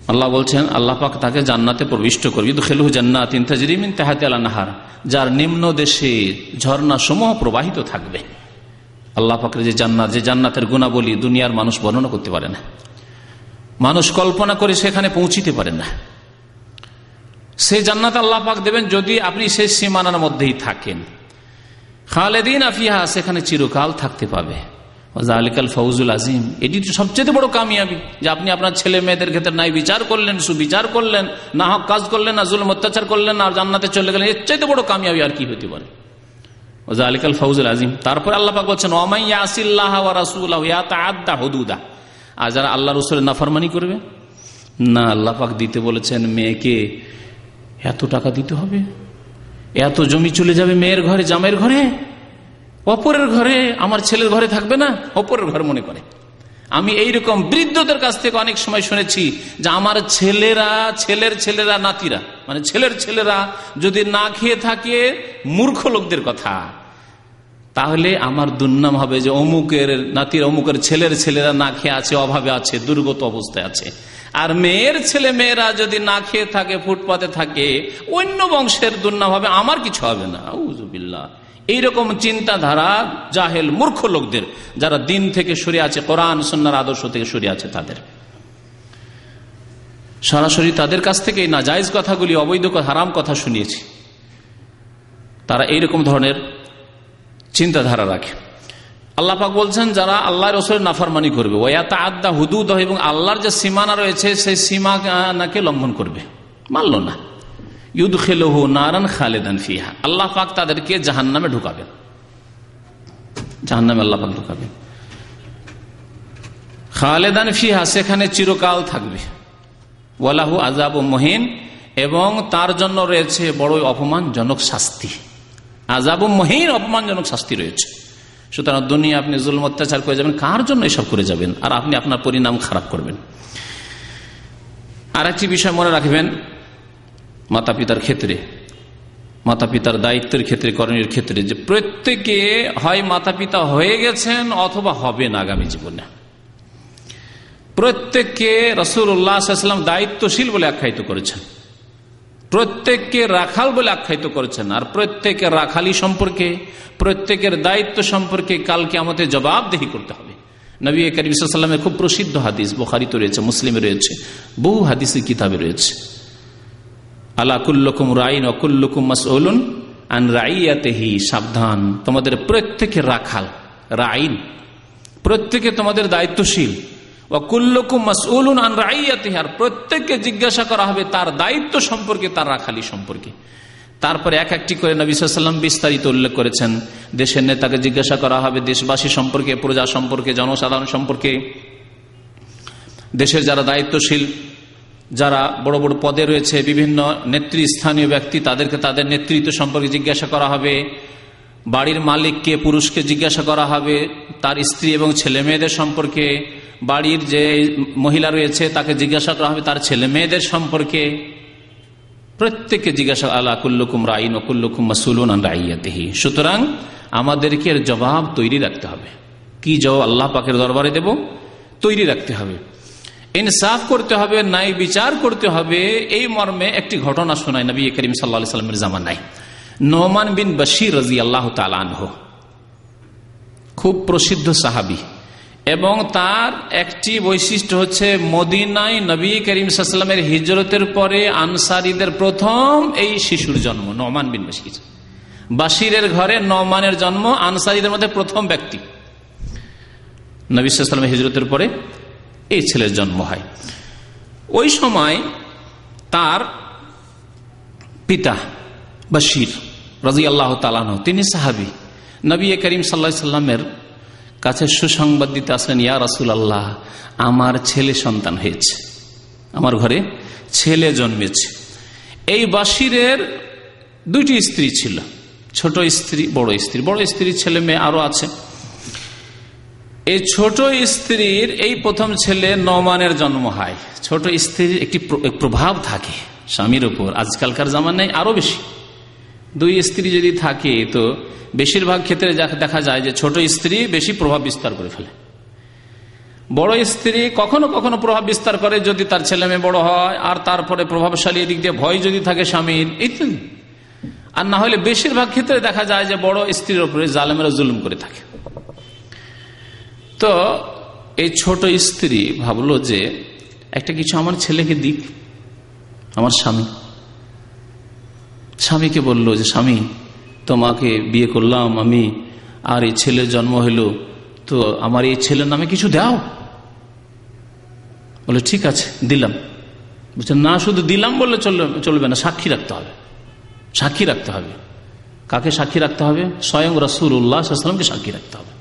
আল্লাহ বলছেন আল্লাহ পাক তাকে জান্নাতে প্রবিষ্ট করবে, ইদখিলহু জান্নাতিন তাজরি মিন তাহতিহাল আনহার, যার নিম্ন দেশে ঝর্ণা সমূহ প্রবাহিত থাকবে। আল্লাহ পাকের যে জান্নাত, যে জান্নাতের গুণাবলী দুনিয়ার মানুষ বর্ণনা করতে পারে না, মানুষ কল্পনা করে সেখানে পৌঁছিতে পারে না। সেই জান্নাত আল্লাহ পাক দেবেন যদি আপনি সেই সীমানার মধ্যেই থাকেন। খালেদিন ফিহা, সেখানে চিরকাল থাকতে পাবে। যালিকাল ফাউজুল আজিম, এটি তো সবচেয়ে বড় কামিয়াবি, যে আপনি আপনার ছেলে মেয়েদের ক্ষেত্রে নাই বিচার করলেন, সুবিচার করলেন, না হক কাজ করলেন না, জুলম অত্যাচার করলেন না, আর জান্নাতে চলে গেলেন। এর চাইতে বড় কামিয়াবি আর কি হতে পারে? যালিকাল ফাউজুল আজিম। তারপর আল্লাহ পাক বলছেন ওয়ামান ইয়াসিল্লাহ ওয়া রাসূলাহু ইয়াতাআদ্দা হুদুদা, আর যারা আল্লাহ রাসূলের নাফরমানি করবে না, আল্লাহ পাক দিতে বলেছেন মেয়েকে এত টাকা দিতে হবে, এত জমি চলে যাবে মেয়ের ঘরে, জামাইয়ের ঘরে, অপরের ঘরে, আমার ছেলের ঘরে থাকবে না, অপরের ঘর মনে করে। আমি এইরকম বৃদ্ধদের কাছ থেকে অনেক সময় শুনেছি যে আমার ছেলেরা, ছেলের ছেলেরা, নাতিরা, মানে ছেলের ছেলেরা যদি না খেয়ে থাকে, মূর্খ লোকদের কথা, তাহলে আমার দুর্নাম হবে যে অমুকের নাতির, অমুকের ছেলের ছেলেরা না খেয়ে আছে, অভাবে আছে, দুর্গত অবস্থায় আছে। আর মেয়ের ছেলে মেয়েরা যদি না খেয়ে থাকে, ফুটপাতে থাকে, অন্য বংশের দুর্নাম হবে, আমার কিছু হবে না। আউযুবিল্লাহ। এইরকম চিন্তাধারা জাহেল মূর্খ লোকদের, যারা দিন থেকে সরে আছে, কোরআন সুন্নাহর আদর্শ থেকে সরে আছে, তাদের সরাসরি তাদের কাছ থেকে নাজায়েজ কথাগুলি, অবৈধ হারাম কথা শুনিয়েছি। তারা এইরকম ধরনের চিন্তাধারা রাখে। আল্লাহ পাক বলছেন যারা আল্লাহ রাসূলের নাফরমানি করবে, ওয়া ইয়াতাআদ্দা হুদুদাহু, এবং আল্লাহর যে সীমানা রয়েছে সেই সীমানাকে লঙ্ঘন করবে, মানল না, ইউদখিলুহু নারান খালিদান ফিহা, আল্লাহ পাক তাদেরকে জাহান্নামে ঢুকাবেন, জাহান্নামে আল্লাহ পাক ঢুকাবেন। খালিদান ফিহা, সেখানে চিরকাল থাকবে। ওয়ালাহু আযাবুম মুহিন, এবং তার জন্য রয়েছে বড় অপমানজনক শাস্তি। আযাবুম মুহিন, অপমানজনক শাস্তি রয়েছে। সুতরাং দুনিয়া আপনি জুলম অত্যাচার করে যাবেন, কার জন্য এসব করে যাবেন, আর আপনি আপনার পরিণাম খারাপ করবেন। আর একটি বিষয় মনে রাখবেন, মাতা পিতার ক্ষেত্রে, মাতা পিতার দায়িত্বের ক্ষেত্রে, করণীয় ক্ষেত্রে, যে প্রত্যেকে হয় মাতা পিতা হয়ে গেছেন অথবা হবেন আগামী জীবনে। প্রত্যেককে রাসূলুল্লাহ সাল্লাল্লাহু আলাইহি ওয়াসাল্লাম দায়িত্বশীল বলে আখ্যায়িত করেছেন, প্রত্যেককে রাখাল বলে আখ্যায়িত করেছেন। আর প্রত্যেকের রাখালি সম্পর্কে, প্রত্যেকের দায়িত্ব সম্পর্কে কাল কিয়ামতে জবাবদিহি করতে হবে। নবী করিম সাল্লাল্লাহু আলাইহি ওয়াসাল্লামের খুব প্রসিদ্ধ হাদিস, বুখারীতে রয়েছে, মুসলিমে রয়েছে, বহু হাদিসের কিতাবে রয়েছে, আলা কুল্লুকুম রাইন ওয়া কুল্লুকুম মাসউলুন আন রাইয়াতিহি, সাবধান, তোমাদের প্রত্যেকে রাখাল, রাইন, প্রত্যেকে তোমাদের দায়িত্বশীল, ওয়া কুল্লুকুম মাসউলুন আন রাইয়াতিহি, আর প্রত্যেককে জিজ্ঞাসা করা হবে তার দায়িত্ব সম্পর্কে, তার রাখালি সম্পর্কে। তারপরে এক একটি করে নবী সাল্লাল্লাহু আলাইহি ওয়াসাল্লাম বিস্তারিত উল্লেখ করেছেন। দেশের নেতাকে জিজ্ঞাসা করা হবে দেশবাসী সম্পর্কে, প্রজা সম্পর্কে, জনসাধারণ সম্পর্কে। দেশের যারা দায়িত্বশীল, যারা বড় বড় পদে রয়েছে, বিভিন্ন নেতৃস্থানীয় ব্যক্তি, তাদেরকে তাদের নেতৃত্ব সম্পর্কে জিজ্ঞাসা করা হবে। বাড়ির মালিককে, পুরুষকে জিজ্ঞাসা করা হবে তার স্ত্রী এবং ছেলে মেয়েদের সম্পর্কে। বাড়ির যে মহিলা রয়েছে তাকে জিজ্ঞাসা করা হবে তার ছেলে মেয়েদের সম্পর্কে। প্রত্যেককে জিজ্ঞাসা, আলা কুল্লুকুম রাইন ওয়া কুল্লুকুম মাসউলুন আন রাইয়াতিহি। সুতরাং আমাদেরকে এর জবাব তৈরি রাখতে হবে। কি জবাব আল্লাহ পাকের দরবারে দেব, তৈরি রাখতে হবে। ইনসাফ করতে হবে, ন্যায় বিচার করতে হবে। এই মর্মে একটি ঘটনা শোনায় নবী করিম সাল্লাল্লাহু আলাইহি ওয়াসাল্লামের জামানায়। নোমান বিন বশির রাদিয়াল্লাহু তাআলা আনহু, খুব প্রসিদ্ধ সাহাবী, এবং তার একটি বৈশিষ্ট্য হচ্ছে মদিনায় নবী করিম সাল্লাল্লাহু আলাইহি ওয়াসাল্লামের হিজরতের পরে আনসারীদের প্রথম এই শিশুর জন্ম, নোমান বিন বশির। বাশিরের ঘরে নোমানের জন্ম, আনসারীদের মধ্যে প্রথম ব্যক্তি। নবী সাল্লাল্লাহু আলাইহি ওয়াসাল্লামের হিজরতের পরে এই ছেলের জন্ম হয়। ওই সময় তার পিতা বশির রাদিয়াল্লাহু তাআলা আনহু, তিনি সাহাবী, নবী করিম সাল্লাল্লাহু আলাইহি ওয়াসাল্লামের কাছে সুসংবাদ দিতে আসলেন, ইয়া রাসূলুল্লাহ, আমার ছেলে সন্তান হয়েছে, আমার ঘরে ছেলে জন্মেছে। এই বাশিরের দুইটি স্ত্রী ছিল, ছোট স্ত্রী, বড় স্ত্রী। বড় স্ত্রীর ছেলে মেয়ে আরো আছে। এই ছোট স্ত্রীর এই প্রথম ছেলে নোমানের জন্ম হয়। ছোট স্ত্রীর একটি প্রভাব থাকে স্বামীর উপর, আজকালকার জামানায় আরো বেশি। দুই স্ত্রী যদি থাকে তো বেশিরভাগ ক্ষেত্রে দেখা যায় যে ছোট স্ত্রী বেশি প্রভাব বিস্তার করে ফেলে। বড় স্ত্রী কখনো কখনো প্রভাব বিস্তার করে যদি তার ছেলে মেয়ে বড় হয়, আর তারপরে প্রভাবশালী এদিক দিয়ে ভয় যদি থাকে স্বামীর ইত্যাদি। আর না হলে বেশিরভাগ ক্ষেত্রে দেখা যায় যে বড় স্ত্রীর উপরে জালেমেরা জুলুম করে থাকে। তো এই ছোট স্ত্রী ভাবলো যে একটা কিছু আমার ছেলেকে দিক। আমার স্বামী স্বামীকে বলল যে স্বামী, তোমাকে বিয়ে করলাম আমি, আর এই ছেলের জন্ম হইল, তো আমার এই ছেলের নামে কিছু দাও। বলে ঠিক আছে দিলাম। বলছে না, শুধু দিলাম বললে চলবে না, সাক্ষী রাখতে হবে। সাক্ষী রাখতে হবে। কাকে সাক্ষী রাখতে হবে? স্বয়ং রাসূলুল্লাহ সাল্লাল্লাহু আলাইহি ওয়াসাল্লামকে সাক্ষী রাখতে হবে।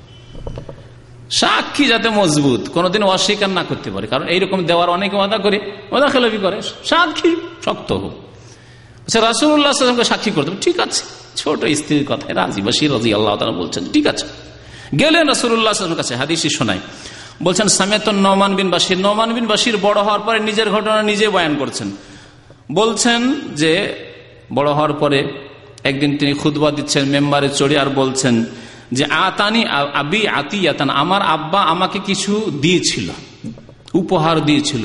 সাক্ষী যাতে মজবুত, কোনোদিন অস্বীকার না করতে পারে। কারণ এইরকম দেওয়ার অনেকে ওয়াদা করে, ওয়াদা খেলাফি করে। সাক্ষী শক্ত হোক। আচ্ছা, রাসূলুল্লাহ সাল্লাল্লাহু আলাইহি ওয়াসাল্লামকে সাক্ষী করতে হবে। ঠিক আছে, ছোট স্ত্রীর কথায় রাজি। বাশীর রাদিয়াল্লাহু তাআলা বলছেন ঠিক আছে। গেলেন রাসূলুল্লাহ সাল্লাল্লাহু আলাইহি ওয়াসাল্লামের কাছে, হাদিসই শোনায়। বলছেন সামিয়াতুন নোমান বিন বাশীর। নোমান বিন বাশীর বড় হওয়ার পরে নিজের ঘটনা নিজে বয়ান করছেন। বলছেন যে বড় হওয়ার পরে একদিন তিনি খুতবা দিচ্ছেন মেম্বারে চড়ে, আর বলছেন যে আতানি আবি আতিয়াতান, আমার আব্বা আমাকে কিছু দিয়েছিল, উপহার দিয়েছিল,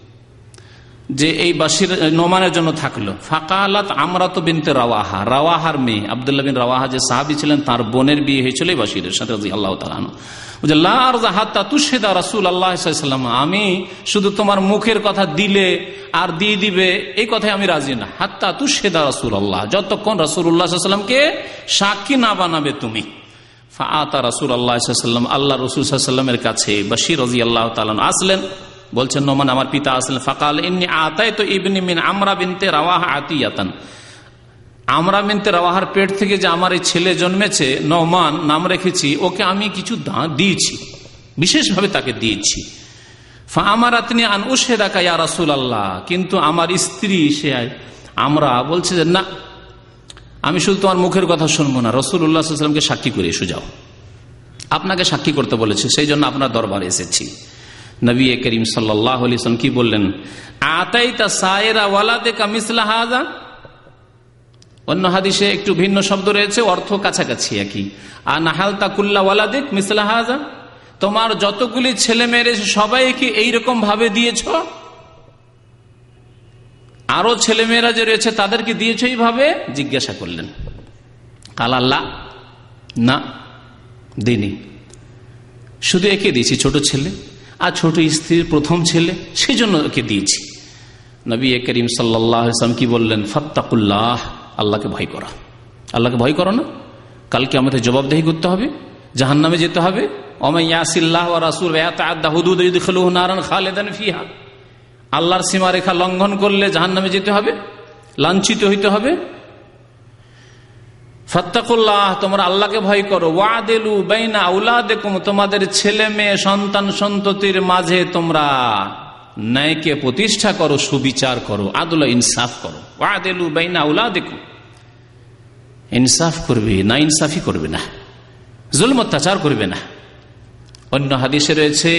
যে এই বাশীর নোমানের জন্য থাকলো। ফাকালাত আমরাত বিনতে রাওয়াহা, রাওয়াহার মেয়ে আব্দুল্লাহ বিন রাওয়াহা যে সাহাবী ছিলেন, তার বোনের বিয়ে হয়েছিল এই বাশীরের সাথে রাদিয়াল্লাহু তাআলা আনহু। যে লা আরযা হাত্তা তুশহিদা রাসূলুল্লাহ সাল্লাল্লাহু আলাইহি ওয়াসাল্লাম, আমি শুধু তোমার মুখের কথা দিলে আর দিয়ে দিবে এই কথায় আমি রাজি না। হাত্তা তুশহিদা রাসূলুল্লাহ, যতক্ষণ রাসূলুল্লাহ সাল্লাল্লাহু আলাইহি ওয়াসাল্লামকে সাক্ষী না বানাবে তুমি। ফাআতা রাসূলুল্লাহ সাল্লাল্লাহু আলাইহি ওয়াসাল্লাম, আল্লাহ রাসূল সাল্লাল্লাহু আলাইহি ওয়াসাল্লামের কাছে বাশীর রাদিয়াল্লাহু তাআলা আসলেন। বলছেন নোমান আমার পিতা আসলেন। ফাকাল ইন্নী আতাইতু ইবনি মিন আমরা বিনতে রাওয়াহা আতিয়াতান, আমরা বিনতে রাওয়াহার পেট থেকে যে আমার এই ছেলে জন্মেছে, নোমান নাম রেখেছি, ওকে আমি কিছু দিয়েছি, বিশেষভাবে তাকে দিয়েছি। ফাআমারাতনি আন উশহিদাকা ইয়া রাসূলুল্লাহ, কিন্তু আমার স্ত্রী সে আমরা বলছে যে না, আমি শুধু তোমার মুখের কথা শুনবো না, রাসূলুল্লাহ সাল্লাল্লাহু আলাইহি ওয়াসাল্লামকে সাক্ষী করে এসে যাও। আপনাকে সাক্ষী করতে বলেছে, সেই জন্য আপনার দরবারে এসেছি। নবী করিম সাল্লাল্লাহু আলাইহি ওয়াসাল্লাম কি বললেন? আতাইতা সায়রা ওয়ালাদিকা মিসলা হাযা। অন্য হাদিসে একটু ভিন্ন শব্দ রয়েছে, অর্থ কাছাকাছি একই। আনাহালতা কুল্লা ওয়ালাদিক মিসলা হাযা, তোমার যতগুলি ছেলে মেয়ে সবাইকে এইরকম ভাবে দিয়েছ? আরো ছেলে মেয়েরা যে রয়েছে তাদেরকে দিয়েছ এইভাবে? জিজ্ঞাসা করলেন। কাল আল্লাহ, না দিনি, শুধু একে দিয়েছি, ছোট ছেলে, আর ছোট স্ত্রীর প্রথম ছেলে, সেই জন্য একে দিয়েছি। নবী করিম সাল্লাল্লাহু আলাইহি ওয়াসাল্লাম কি বললেন? ফাত্তাকুল্লাহ, আল্লাহকে ভয় করো। আল্লাহকে ভয় করো না, কালকে আমাদের জবাবদেহি করতে হবে, জাহান্নামে যেতে হবে। ওয়া ইয়াসিল্লাহ ওয়া রাসূল ওয়া ইয়াতাআদ্দা হুদুদ ইদখিলুহু নারান খালিদান ফিহা, আল্লাহর সীমারেখা লঙ্ঘন করলে জাহান্নামে যেতে হবে, লাঞ্ছিত হইতে হবে। ফাত্তাকুল্লাহ, তোমরা আল্লাহকে ভয় করো। ওয়াদিলু বাইনা আওলাদিকুম, তোমাদের ছেলে মেয়ে সন্তান সন্ততির মাঝে তোমরা ন্যায়কে প্রতিষ্ঠা করো, সুবিচার করো, আদল ইনসাফ করো। ওয়াদিলু বাইনা আওলাদিকুম, ইনসাফ করবে না, ইনসাফি করবে না, জুলম অত্যাচার করবে না। অন্য হাদিসে রয়েছে,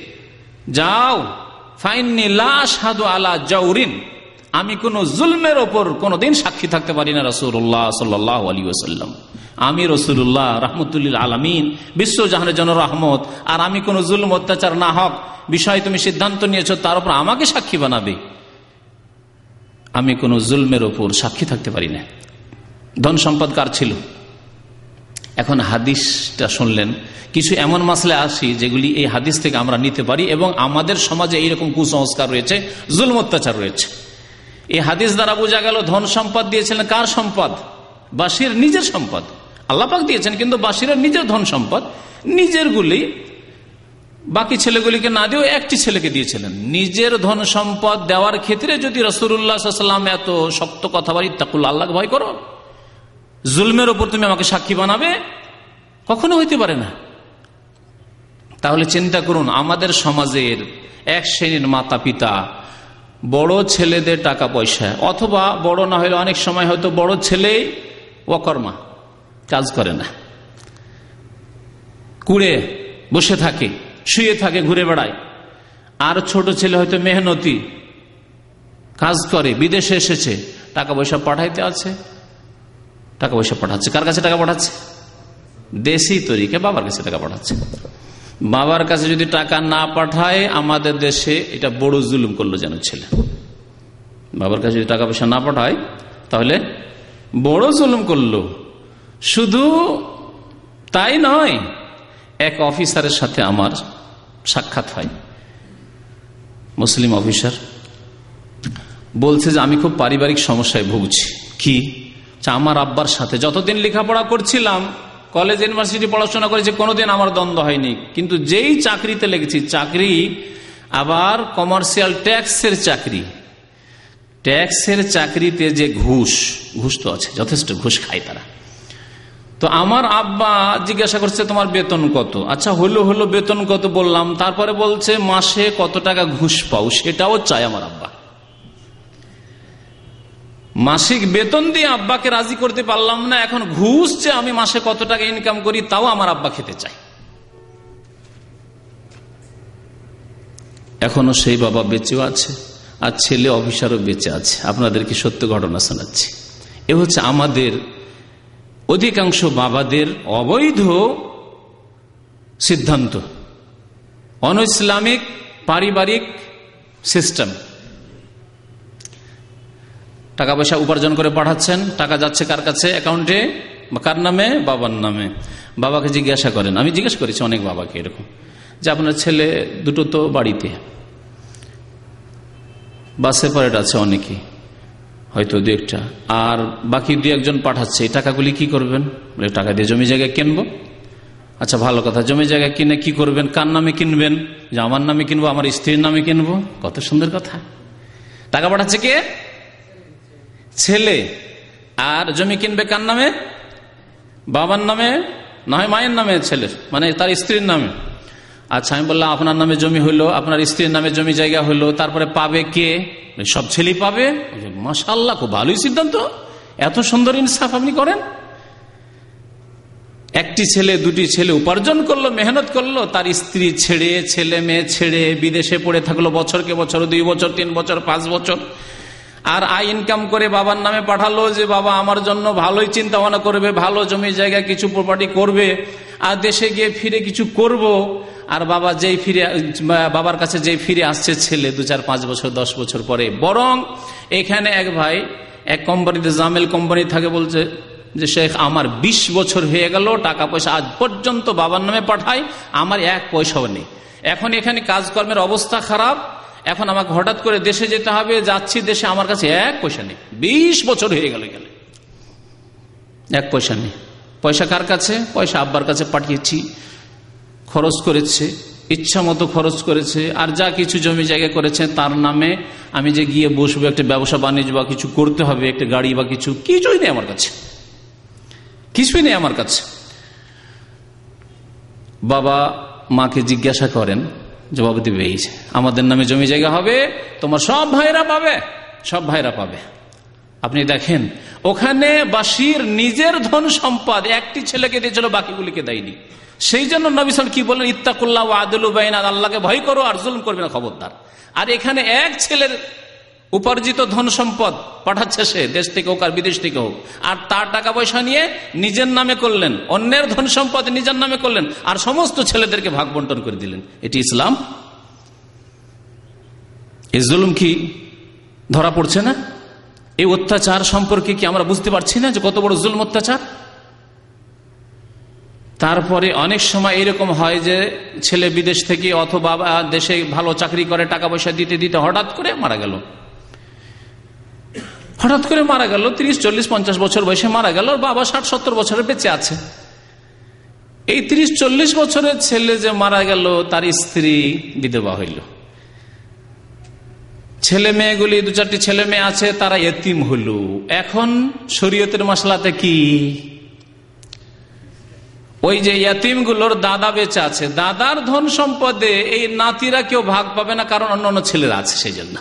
যাও ফাইন্নী লা আশহাদু আলা জাওরিন, আমি কোন জুলমের ওপর কোনদিন সাক্ষী থাকতে পারি না। রাসূলুল্লাহ সাল্লাল্লাহু আলাইহি ওয়াসাল্লাম, আমি রাসূলুল্লাহ রাহমাতুল লিল আলামিন, বিশ্বজাহানের জন্য রহমত, আর আমি কোন জুলম অত্যাচার না হক বিষয় তুমি সিদ্ধান্ত নিয়েছো, তার উপর আমাকে সাক্ষী বানাবে, আমি কোন জুলমের ওপর সাক্ষী থাকতে পারি না। ধন সম্পদ কার ছিল? এখন হাদিসটা শুনলেন, কিছু এমন মাসলা আসি যেগুলি এই হাদিস থেকে আমরা নিতে পারি, এবং আমাদের সমাজে এইরকম কুসংস্কার রয়েছে, জুলম অত্যাচার রয়েছে। এই হাদিস দ্বারা বোঝা গেল ধন সম্পদ দিয়েছিলেন, কার সম্পদ? বাশীর নিজের সম্পদ। আল্লাহ পাক দিয়েছেন, কিন্তু বাশীরের নিজের ধন সম্পদ, নিজের গুলি বাকি ছেলেগুলিকে না দিয়েও একটি ছেলেকে দিয়েছিলেন। নিজের ধন সম্পদ দেওয়ার ক্ষেত্রে যদি রাসূলুল্লাহ সাল্লাল্লাহু আলাইহি ওয়াসাল্লাম এত শক্ত কথা বলি, ইত্তাকুল্লাহ, আল্লাহকে ভয় করো, জুলমের ওপর তুমি আমাকে সাক্ষী বানাবে, কখনো হইতে পারে না। তাহলে চিন্তা করুন, আমাদের সমাজের এক শ্রেণীর মাতা পিতা বড় ছেলেদের টাকা পয়সা, অথবা বড় না হলে অনেক সময় হয়তো বড় ছেলে অকর্মা, কাজ করে না, কুড়ে বসে থাকে, শুয়ে থাকে, ঘুরে বেড়ায়, আর ছোট ছেলে হয়তো মেহনতি, কাজ করে, বিদেশে এসেছে, টাকা পয়সা পাঠাইতে আছে, টাকা পয়সা পাঠাচ্ছে। কার কাছে টাকা পাঠাচ্ছে? দেশি তরিকে বাবার কাছে টাকা পাঠাচ্ছে। বাবার কাছে যদি টাকা না পাঠায়, আমাদের দেশে এটা বড় জুলুম করলো যেন ছেলে। বাবার কাছে যদি টাকা পয়সা না পাঠায় তাহলে বড় জুলুম করলো। শুধু তাই নয়, এক অফিসারের সাথে আমার সাক্ষাৎ হয়, মুসলিম অফিসার, বলছে যে আমি খুব পারিবারিক সমস্যায় ভুগছি। কি? আমার আব্বার সাথে যতদিন লেখাপড়া করছিলাম, কলেজ ইউনিভার্সিটি পড়াশোনা করেছি, কোনোদিন আমার দ্বন্দ্ব হয়নি, কিন্তু যেই চাকরিতে লেগেছি, চাকরি আবার কমার্শিয়াল ট্যাক্সের চাকরি, ট্যাক্সের চাকরিতে যে ঘুষ, ঘুষ তো আছে, যথেষ্ট ঘুষ খায় তারা। তো আমার আব্বা জিজ্ঞাসা করছে তোমার বেতন কত? আচ্ছা হলো হলো বেতন কত বললাম, তারপরে বলছে মাসে কত টাকা ঘুষ পাও, সেটাও চাই আমার আব্বা। মাসিক বেতন দিয়ে আব্বাকে রাজি করতে পারলাম না, এখন ঘুষ যে আমি মাসে কত টাকা ইনকাম করি তাও আমার আব্বা খেতে চায়। এখনো সেই বাবা বেঁচেও আছে, আর ছেলে অফিসারও বেঁচে আছে। আপনাদেরকে সত্য ঘটনা শোনাচ্ছি। এ হচ্ছে আমাদের অধিকাংশ বাবাদের অবৈধ সিদ্ধান্ত, অন ইসলামিক পারিবারিক সিস্টেম। টাকা পয়সা উপার্জন করে পাঠাচ্ছেন, টাকা যাচ্ছে কার কাছে? অ্যাকাউন্টে। কার নামে? বাবার নামে। বাবাকে জিজ্ঞাসা করেন, আমি জিজ্ঞেস করেছি অনেক বাবাকে এরকম, যে আপনার ছেলে দুটো তো বাড়িতে, বা সেপারেট আছে অনেকে, হয়তো দু একটা, আর বাকি দু একজন পাঠাচ্ছে, এই টাকাগুলি কি করবেন? বলে টাকা দিয়ে জমি জায়গা কিনবো। আচ্ছা ভালো কথা, জমি জায়গা কিনে কি করবেন? কার নামে কিনবেন? যে আমার নামে কিনবো, আমার স্ত্রীর নামে কিনবো। কত সুন্দর কথা। টাকা পাঠাচ্ছে কে? ছেলে। আর জমি কিনবে কার নামে? বাবার নামে, না হয় মায়ের নামে, ছেলের মানে তার স্ত্রীর নামে। আচ্ছা আমি বললাম আপনার নামে জমি হলো, আপনার স্ত্রীর নামে জমি জায়গা হলো, তারপরে পাবে কে? সব ছেলেই পাবে। মাশাআল্লাহ, খুব ভালোই সিদ্ধান্ত, এত সুন্দর ইনসাফ আপনি করেন। একটি ছেলে দুটি ছেলে উপার্জন করলো, মেহনত করলো, তার স্ত্রী ছেড়ে, ছেলে মেয়ে ছেড়ে বিদেশে পড়ে থাকলো বছরকে বছর, দুই বছর, তিন বছর, পাঁচ বছর, আর আয় ইনকাম করে বাবার নামে পাঠালো, যে বাবা আমার জন্য ভালোই চিন্তা ভাবনা করবে, ভালো জমি জায়গা কিছু প্রপার্টি করবে, আর দেশে গিয়ে ফিরে কিছু করব। আর বাবা যেই ফিরে, বাবার কাছে যেই ফিরে আসছে ছেলে দু চার পাঁচ বছর দশ বছর পরে, বরং এখানে এক ভাই এক কোম্পানিতে, জামেল কোম্পানি থাকে, বলছে যে শেখ আমার বিশ বছর হয়ে গেল, টাকা পয়সা আজ পর্যন্ত বাবার নামে পাঠাই, আমার এক পয়সাও নেই। এখন এখানে কাজকর্মের অবস্থা খারাপ, এখন আমাকে হঠাৎ করে দেশে যেতে হবে, যাচ্ছি দেশে, আমার কাছে এক পয়সা নেই, বিশ বছর হয়ে গেল, গেলে এক পয়সা নেই। পয়সা কার কাছে? পয়সা আব্বার কাছে পাঠিয়েছি, খরচ করেছে, ইচ্ছা মতো খরচ করেছে, আর যা কিছু জমি জায়গা করেছে তার নামে। আমি যে গিয়ে বসবো, একটা ব্যবসা বাণিজ্য বা কিছু করতে হবে, একটা গাড়ি বা কিছু, কিছুই নেই আমার কাছে, কিছুই নেই আমার কাছে। বাবা মাকে জিজ্ঞাসা করেন, জবাব দিবে এই যে আমাদের নামে জমি জায়গা হবে, তোমার সব ভাইরা পাবে, সব ভাইরা পাবে। আপনি দেখেন ওখানে বাশির নিজের ধন সম্পদ একটি ছেলেকে দিয়েছিল, বাকিগুলিকে দেয়নি। সেই জন্য নবী সাল্লাল্লাহু আলাইহি ওয়াসাল্লাম কি বলেন? ইত্তাকুল্লাহ ওয়া আদলু বাইনা, আল্লাহকে ভয় করো আর জুলুম করবে না, খবরদার। আর এখানে এক ছেলের উপার্জিত ধন সম্পদ পাঠাচ্ছে, সে দেশ থেকে হোক আর বিদেশ থেকে হোক, আর তার টাকা পয়সা নিয়ে নিজের নামে করলেন, অন্যের ধন সম্পদ নিজের নামে করলেন, আর সমস্ত ছেলেদেরকে ভাগ বন্টন করে দিলেন। এটি ইসলাম? এই জুলুম কি ধরা পড়ছে না? এই অত্যাচার সম্পর্কে কি আমরা বুঝতে পারছি না যে কত বড় জুলুম, অত্যাচার? তারপরে অনেক সময় এরকম হয় যে ছেলে বিদেশ থেকে অথবা দেশে ভালো চাকরি করে, টাকা পয়সা দিতে দিতে হঠাৎ করে মারা গেল, হঠাৎ করে মারা গেল, তিরিশ চল্লিশ পঞ্চাশ বছর বয়সে মারা গেল, বাবা ষাট সত্তর বছরে বেঁচে আছে। এই তিরিশ চল্লিশ বছরের ছেলে যে মারা গেল, তার স্ত্রী বিধবা হইল, ছেলে মেয়েগুলি দু চারটি ছেলে মেয়ে আছে, তারা এতিম হইল। এখন শরীয়তের মাসলাতে কি? ওই যে ইয়াতিমগুলোর দাদা বেঁচে আছে, দাদার ধন সম্পদে এই নাতিরা কেউ ভাগ পাবে না, কারণ অন্য অন্য ছেলেরা আছে। সেই জন্য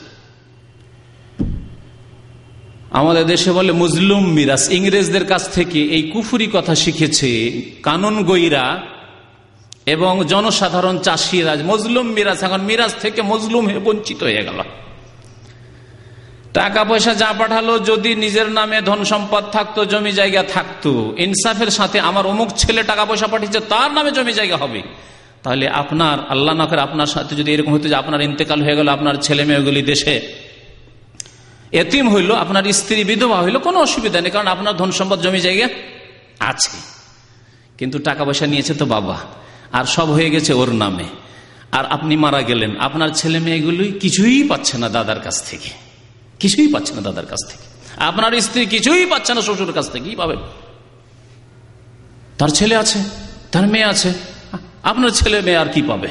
আমাদের দেশে বলে মুজলুম মিরাস, ইংরেজদের কাছ থেকে এই কুফুরি কথা শিখেছে কানুন গইরা এবং জনসাধারণ চাষিরা। মজলুম মিরাস, এখন মিরাজ থেকে মজলুম হয়ে বঞ্চিত হয়ে গেল। টাকা পয়সা যা পাঠালো, যদি নিজের নামে ধন সম্পদ থাকতো, জমি জায়গা থাকতো, ইনসাফের সাথে আমার অমুক ছেলে টাকা পয়সা পাঠিয়েছে, তার নামে জমি জায়গা হবে, তাহলে আপনার আল্লাহ না করে আপনার সাথে যদি এরকম হতো যে আপনার ইন্তেকাল হয়ে গেল, আপনার ছেলে মেয়েগুলি দেশে এতিম হইল, আপনার স্ত্রী বিধবা হইল, কোনো অসুবিধা নেই, কারণ আপনার ধন সম্পদ জমি জায়গা আছে, কিন্তু টাকা পয়সা নিয়েছে তো বাবা, আর সব হয়ে গেছে ওর নামে, আর আপনি মারা গেলেন, আপনার ছেলে মেয়েগুলি কিছুই পাচ্ছে না দাদার কাছ থেকে, কিছুই পাচ্ছে না দাদার কাছ থেকে, আপনার স্ত্রী কিছুই পাচ্ছে না শ্বশুরের কাছ থেকে, কি পাবে? তার ছেলে আছে, তার মেয়ে আছে, আপনার ছেলে মেয়ে আর কি পাবে?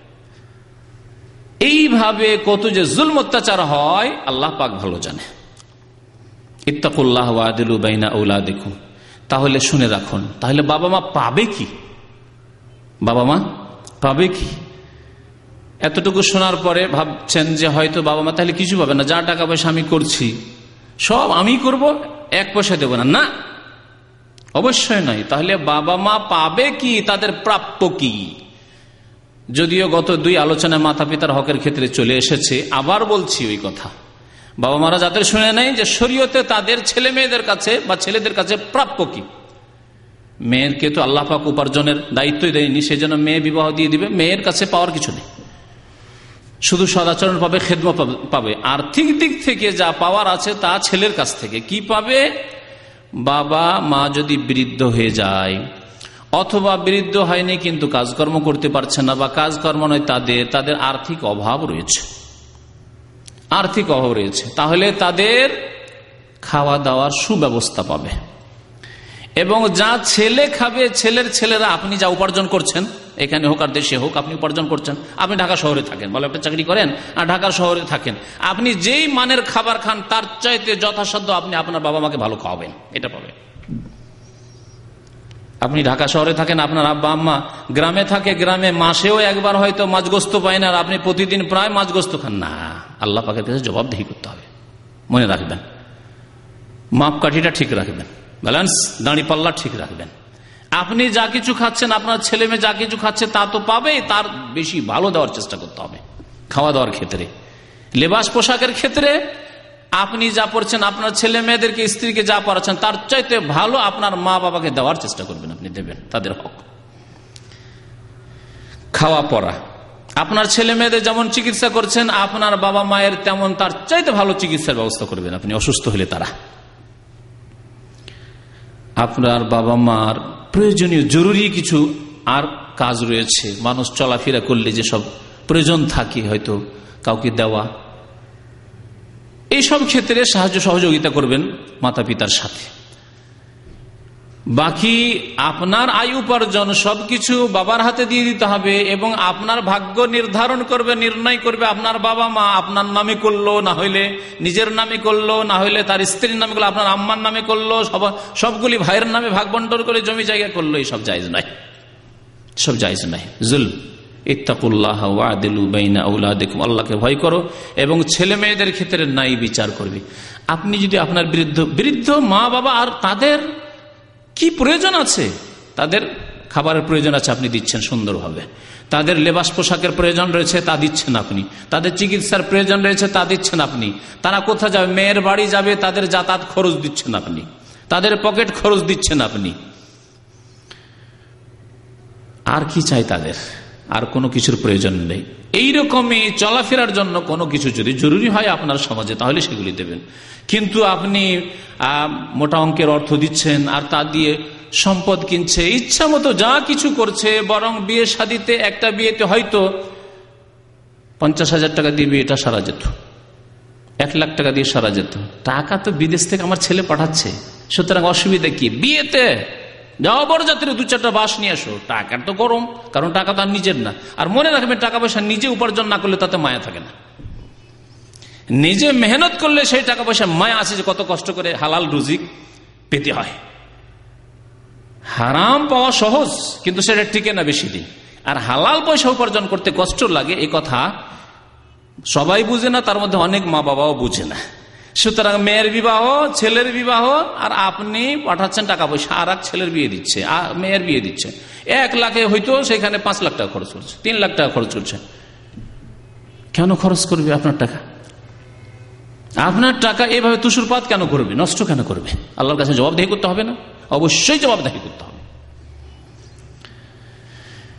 এইভাবে কত যে জুলম অত্যাচার হয় আল্লাহ পাক ভালো জানে। ইত্তাকুল্লাহ ওয়াদিলু বাইনা আওলাদিকুম, তাহলে শুনে রাখুন, তাহলে বাবা মা পাবে কি? বাবা মা পাবে কি? এতটুকু শোনার পরে ভাবছেন যে হয়তো বাবা মা তাহলে কিছু পাবে না, যা টাকা পয়সা আমি করছি সব আমি করব, এক পয়সা দেব না, না অবশ্যই নয়। তাহলে বাবা মা পাবে কি, তাদের প্রাপ্য কি? যদিও গত দুই আলোচনায় মাতা পিতার হকের ক্ষেত্রে চলে এসেছে, আবার বলছি ওই কথা, বাবা মারা যাদের শুনে নেই যে শরীয়তে তাদের ছেলে মেয়েদের কাছে বা ছেলেদের কাছে প্রাপ্য কি। মেয়েরকে তো আল্লাহ পাক উপার্জনের দায়িত্বই দেয়নি, সেই জন্য মেয়ে বিবাহ দিয়ে দিবে, মেয়ের কাছে পাওয়ার কিছু নেই, শুধু সদাচরণ পাবে, খেদমত পাবে। আর্থিক দিক থেকে যা পাওয়ার আছে তা ছেলের কাছ থেকে। কি পাবে? বাবা মা যদি বৃদ্ধ হয়ে যায়, অথবা বৃদ্ধ হয়নি কিন্তু কাজকর্ম করতে পারছে না, বা কাজকর্ম নয় তাদের তাদের আর্থিক অভাব রয়েছে, আর্থিক অভাব রয়েছে, তাহলে তাদের খাওয়া দাওয়ার সুব্যবস্থা পাবে। এবং যা ছেলে খাবে, ছেলের ছেলেরা, আপনি যা উপার্জন করছেন এখানে হোক আর দেশে হোক, আপনি উপার্জন করছেন, আপনি ঢাকা শহরে থাকেন, বলে আপনি চাকরি করেন আর ঢাকার শহরে থাকেন, আপনি যেই মানের খাবার খান তার চাইতে যথাসাধ্য আপনি আপনার বাবা মাকে ভালো খাওয়াবেন, এটা পাবে। আপনি ঢাকা শহরে থাকেন, আপনার আব্বা আম্মা গ্রামে থাকে, গ্রামে মাসেও একবার হয়তো মাছগোস্ত পায় না, আর আপনি প্রতিদিন প্রায় মাছগোস্ত খান, না, আল্লাহ পাকের কাছে জবাবদিহি করতে হবে। মনে রাখবেন, মাপকাঠিটা ঠিক রাখবেন, ব্যালেন্স দাঁড়ি পাল্লা ঠিক রাখবেন। আপনি যা কিছু খাচ্ছেন, আপনার ছেলে মেয়ে যা কিছু খাচ্ছে তা তো পাবে, তার বেশি ভালো দেওয়ার চেষ্টা করতে হবে। খাওয়া দাওয়ার ক্ষেত্রে, লেবাস পোশাকের ক্ষেত্রে আপনি যা পড়ছেন, আপনার ছেলে মেয়েদেরকে, স্ত্রীকে যা পড়াচ্ছেন তার চাইতে ভালো আপনার মা বাবাকে দেওয়ার চেষ্টা করবেন, আপনি দেবেন, তাদের হক। খাওয়া পড়া, আপনার ছেলে মেয়েদের যেমন চিকিৎসা করছেন, আপনার বাবা মায়ের তেমন তার চাইতে ভালো চিকিৎসার ব্যবস্থা করবেন আপনি, অসুস্থ হলে তারা। আপনার বাবা মার প্রয়োজনীয় জরুরি কিছু আর কাজ রয়েছে, মানুষ চলাফেরা করলে যে সব প্রয়োজন থাকে, হয়তো কাউকে দেওয়া, এইসব ক্ষেত্রে সাহায্য সহযোগিতা করবেন মাতা পিতার সাথে। বাকি আপনার আয় উপার্জন সবকিছু বাবার হাতে দিয়ে দিতে হবে, এবং আপনার ভাগ্য নির্ধারণ করবে, নির্ণয় করবে আপনার বাবা মা, আপনার নামে করলো, না হইলে নিজের নামে করলো, না হইলে তার স্ত্রীর নামে করলো, আপনার আম্মার নামে করলো, সবগুলি ভাইয়ের নামে ভাগ বন্টন করে জমি জায়গা করলো, এইসব জায়েজ নাই, সব জায়েজ নাই, জুলম। ইত্তাকুল্লাহ ওয়াদিলু বাইনা আওলাদিকুম, আল্লাহকে ভয় করো এবং ছেলে মেয়েদের ক্ষেত্রে নাই বিচার করবে। আপনি যদি আপনার বৃদ্ধ বৃদ্ধ মা বাবা, আর তাদের কি প্রয়োজন আছে, তাদের খাবারের প্রয়োজন আছে, আপনি দিচ্ছেন সুন্দরভাবে, তাদের লেবাস পোশাকের প্রয়োজন রয়েছে তা দিচ্ছেন আপনি, তাদের চিকিৎসার প্রয়োজন রয়েছে তা দিচ্ছেন আপনি, তারা কোথায় যাবে, মেয়ের বাড়ি যাবে, তাদের যাতায়াত খরচ দিচ্ছেন আপনি, তাদের পকেট খরচ দিচ্ছেন আপনি। আর কি চাই তাদের? আর কোনো কিছুর প্রয়োজন নেই। এইরকমই চলাফেরার জন্য কোনো কিছু যদি জরুরি হয় আপনার সমাজে, তাহলে সেগুলি দেবেন। কিন্তু আপনি মোটা অঙ্কের অর্থ দিচ্ছেন আর তা দিয়ে সম্পদ কিনছে, ইচ্ছা মতো যা কিছু করছে, বরং বিয়ে শাদিতে, একটা বিয়েতে হয়তো পঞ্চাশ হাজার টাকা দিয়ে বিয়েটা সারা যেত, এক লাখ টাকা দিয়ে সারা যেত, টাকা তো বিদেশ থেকে আমার ছেলে পাঠাচ্ছে, সুতরাং অসুবিধা কি? বিয়েতে যাও বরযাত্রী দু চারটা বাস নিয়ে আসো, টাকার তো গরম, কারণ টাকা তো আর নিজের না। আর মনে রাখবেন, টাকা পয়সা নিজে উপার্জন না করলে তাতে মায়া থাকে না, নিজে মেহনত করলে সেই টাকা পয়সা মায়া আছে, যে কত কষ্ট করে হালাল রুজিক পেতে হয়। হারাম পাওয়া সহজ, কিন্তু সেটা টিকে না বেশি দিন। আর হালাল পয়সা উপার্জন করতে কষ্ট লাগে, এই কথা সবাই বুঝে না, তার মধ্যে অনেক মা বাবাও বুঝে না। সুতরাং মেয়ের বিবাহ, ছেলের বিবাহ, আর আপনি পাঠাচ্ছেন টাকা পয়সা, আর এক ছেলের বিয়ে দিচ্ছে, মেয়ের বিয়ে দিচ্ছে, এক লাখে হয়তো সেখানে পাঁচ লাখ টাকা খরচ করছে, তিন লাখ টাকা খরচ করছে। কেন খরচ করবে আপনার টাকা? আপনার টাকা এভাবে তুষুরপাত কেন করবে, নষ্ট কেন করবে? আল্লাহর কাছে জবাবদিহি করতে হবে না? অবশ্যই জবাবদিহি করতে হবে।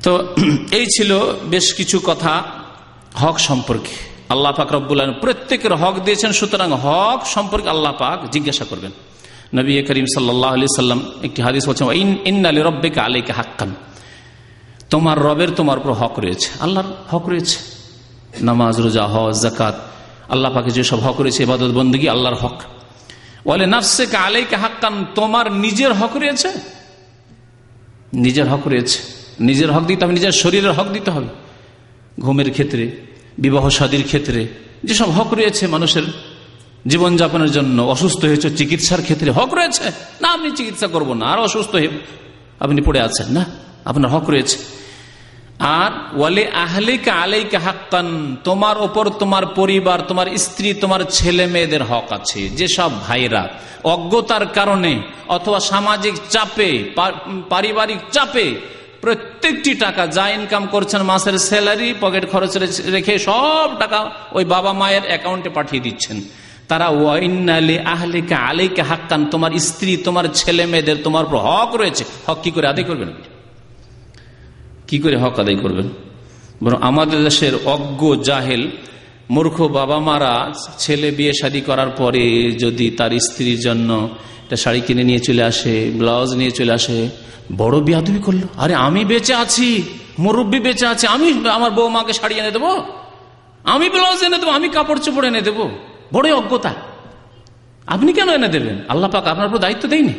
তো এই ছিল বেশ কিছু কথা হক সম্পর্কে। আল্লাহ পাক রব্বুল আলামিন প্রত্যেকের হক দিয়েছেন, সুতরাং হক সম্পর্কে আল্লাহ পাক জিজ্ঞাসা করবেন। নবী করিম সাল্লাল্লাহু আলাইহি সাল্লাম একটি হাদিস বলছেন, ইন্না লিরাব্বিকা আলাইকা হাক্কান, তোমার রবের তোমার উপর হক রয়েছে, আল্লাহর হক রয়েছে, নামাজ, রোজা, হজ, যাকাত, আল্লাহ পাকে যেসব হক রয়েছে, ইবাদত বন্দেগী আল্লাহর হক। ওয়ালি নাফসিকা আলাইকা হাক্কান, তোমার নিজের হক রয়েছে, নিজের হক রয়েছে, নিজের হক দিতে হবে, নিজের শরীরের হক দিতে হবে। ঘুমের ক্ষেত্রে, বিবাহ শাদীর ক্ষেত্রে যেসব হক রয়েছে মানুষের জীবনযাপনের জন্য, অসুস্থ হয়েছে চিকিৎসার ক্ষেত্রে হক রয়েছে না, আপনি চিকিৎসা করব না, আর অসুস্থ হয়ে আপনি পড়ে আছেন না, আপনার হক রয়েছে। আর ওয়ালি আহলিকা আলাইকা হাক্কান, তোমার ওপর তোমার পরিবার, তোমার স্ত্রী, তোমার ছেলে মেয়েদের হক আছে। যেসব ভাইরা অজ্ঞতার কারণে অথবা সামাজিক চাপে, পারিবারিক চাপে প্রত্যেকটি টাকা যা ইনকাম করছেন, মাসের স্যালারি পকেট খরচ রেখে সব টাকা ওই বাবা মায়ের অ্যাকাউন্টে পাঠিয়ে দিচ্ছেন, তারা ওয়াইন্না লিআহলিকা আলাইকা হাক্কান, তোমার স্ত্রী, তোমার ছেলে মেয়েদের তোমার উপর হক রয়েছে। হক কি করে আদায় করবেন? কি করে হক আদায় করবেন? বরং আমাদের দেশের অজ্ঞ জাহেল মূর্খ বাবা মারা ছেলে বিয়ে শাদী করার পরে যদি তার স্ত্রীর জন্য একটা শাড়ি কিনে নিয়ে চলে আসে, ব্লাউজ নিয়ে চলে আসে, বড় বিয়াদবি করলো। আরে আমি বেঁচে আছি, মুরব্বী বেঁচে আছে, আমি আমার বৌমাকে শাড়ি এনে দেবো, আমি ব্লাউজ এনে দেবো, আমি কাপড় চোপড় এনে দেবো, বড় অজ্ঞতা। আপনি কেন এনে দেবেন? আল্লাহ পাক আপনার উপর দায়িত্ব দেয়নি।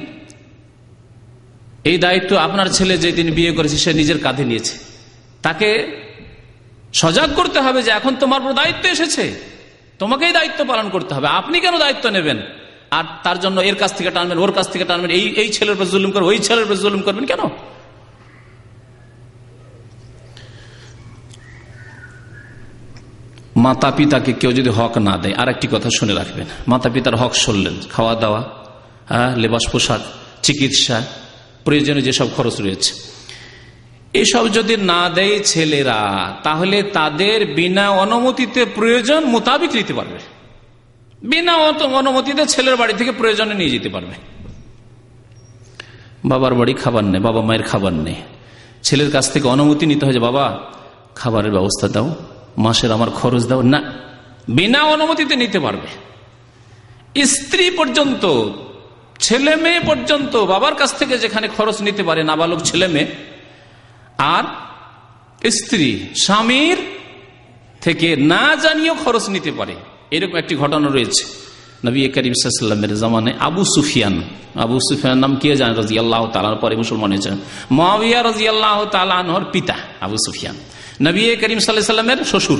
এই দায়িত্ব আপনার ছেলে যেদিন বিয়ে করেছে সে নিজের কাঁধে নিয়েছে, তাকে সজাগ করতে হবে যে এখন তোমার উপর দায়িত্ব এসেছে, তোমাকেই দায়িত্ব পালন করতে হবে। আপনি কেন দায়িত্ব নেবেন আর তার জন্য এর কাছ থেকে টানবেন, ওর কাছ থেকে টানবেন, এই এই ছেলের উপর জুলুম করবেন, ওই ছেলের উপর জুলুম করবেন কেন? মাতা পিতাকে কেউ যদি হক না দেয়, আর একটি কথা শুনে রাখবেন, মাতা পিতার হক শুনলেন, খাওয়া দাওয়া, হ্যাঁ, লেবাস পোশাক, চিকিৎসা, প্রয়োজনে যেসব খরচ রয়েছে, এসব যদি না দেয় ছেলেরা, তাহলে তাদের বিনা অনুমতিতে প্রয়োজন মোতাবিক নিতে পারবে, বিনা অনুমতিতে ছেলের বাড়ি থেকে প্রয়োজনে নিয়ে যেতে পারবে। বাবার বাড়ি খাবার নেই, বাবা মায়ের খাবার নেই, ছেলের কাছ থেকে অনুমতি নিতে হয় যে বাবা খাবারের ব্যবস্থা দাও, মাসের আমার খরচ দাও, না, বিনা অনুমতিতে নিতে পারবে। স্ত্রী পর্যন্ত, ছেলে মেয়ে পর্যন্ত বাবার কাছ থেকে যেখানে খরচ নিতে পারে, নাবালক ছেলে মেয়ে, আর স্ত্রী স্বামীর থেকে না জানিয়েও খরচ নিতে পারে। এরকম একটি ঘটনা রয়েছে নবী করিম সাল্লাল্লাহু আলাইহি ওয়াসাল্লামের জামানায়। আবু সুফিয়ান, আবু সুফিয়ান নাম কে জানে? রাদিয়াল্লাহু তাআলা পরে মুসলমান হয়েছেন। মুআবিয়া রাদিয়াল্লাহু তাআলা আনহুর পিতা আবু সুফিয়ান, নবী করিম সাল্লাল্লাহু আলাইহি ওয়াসাল্লামের শ্বশুর,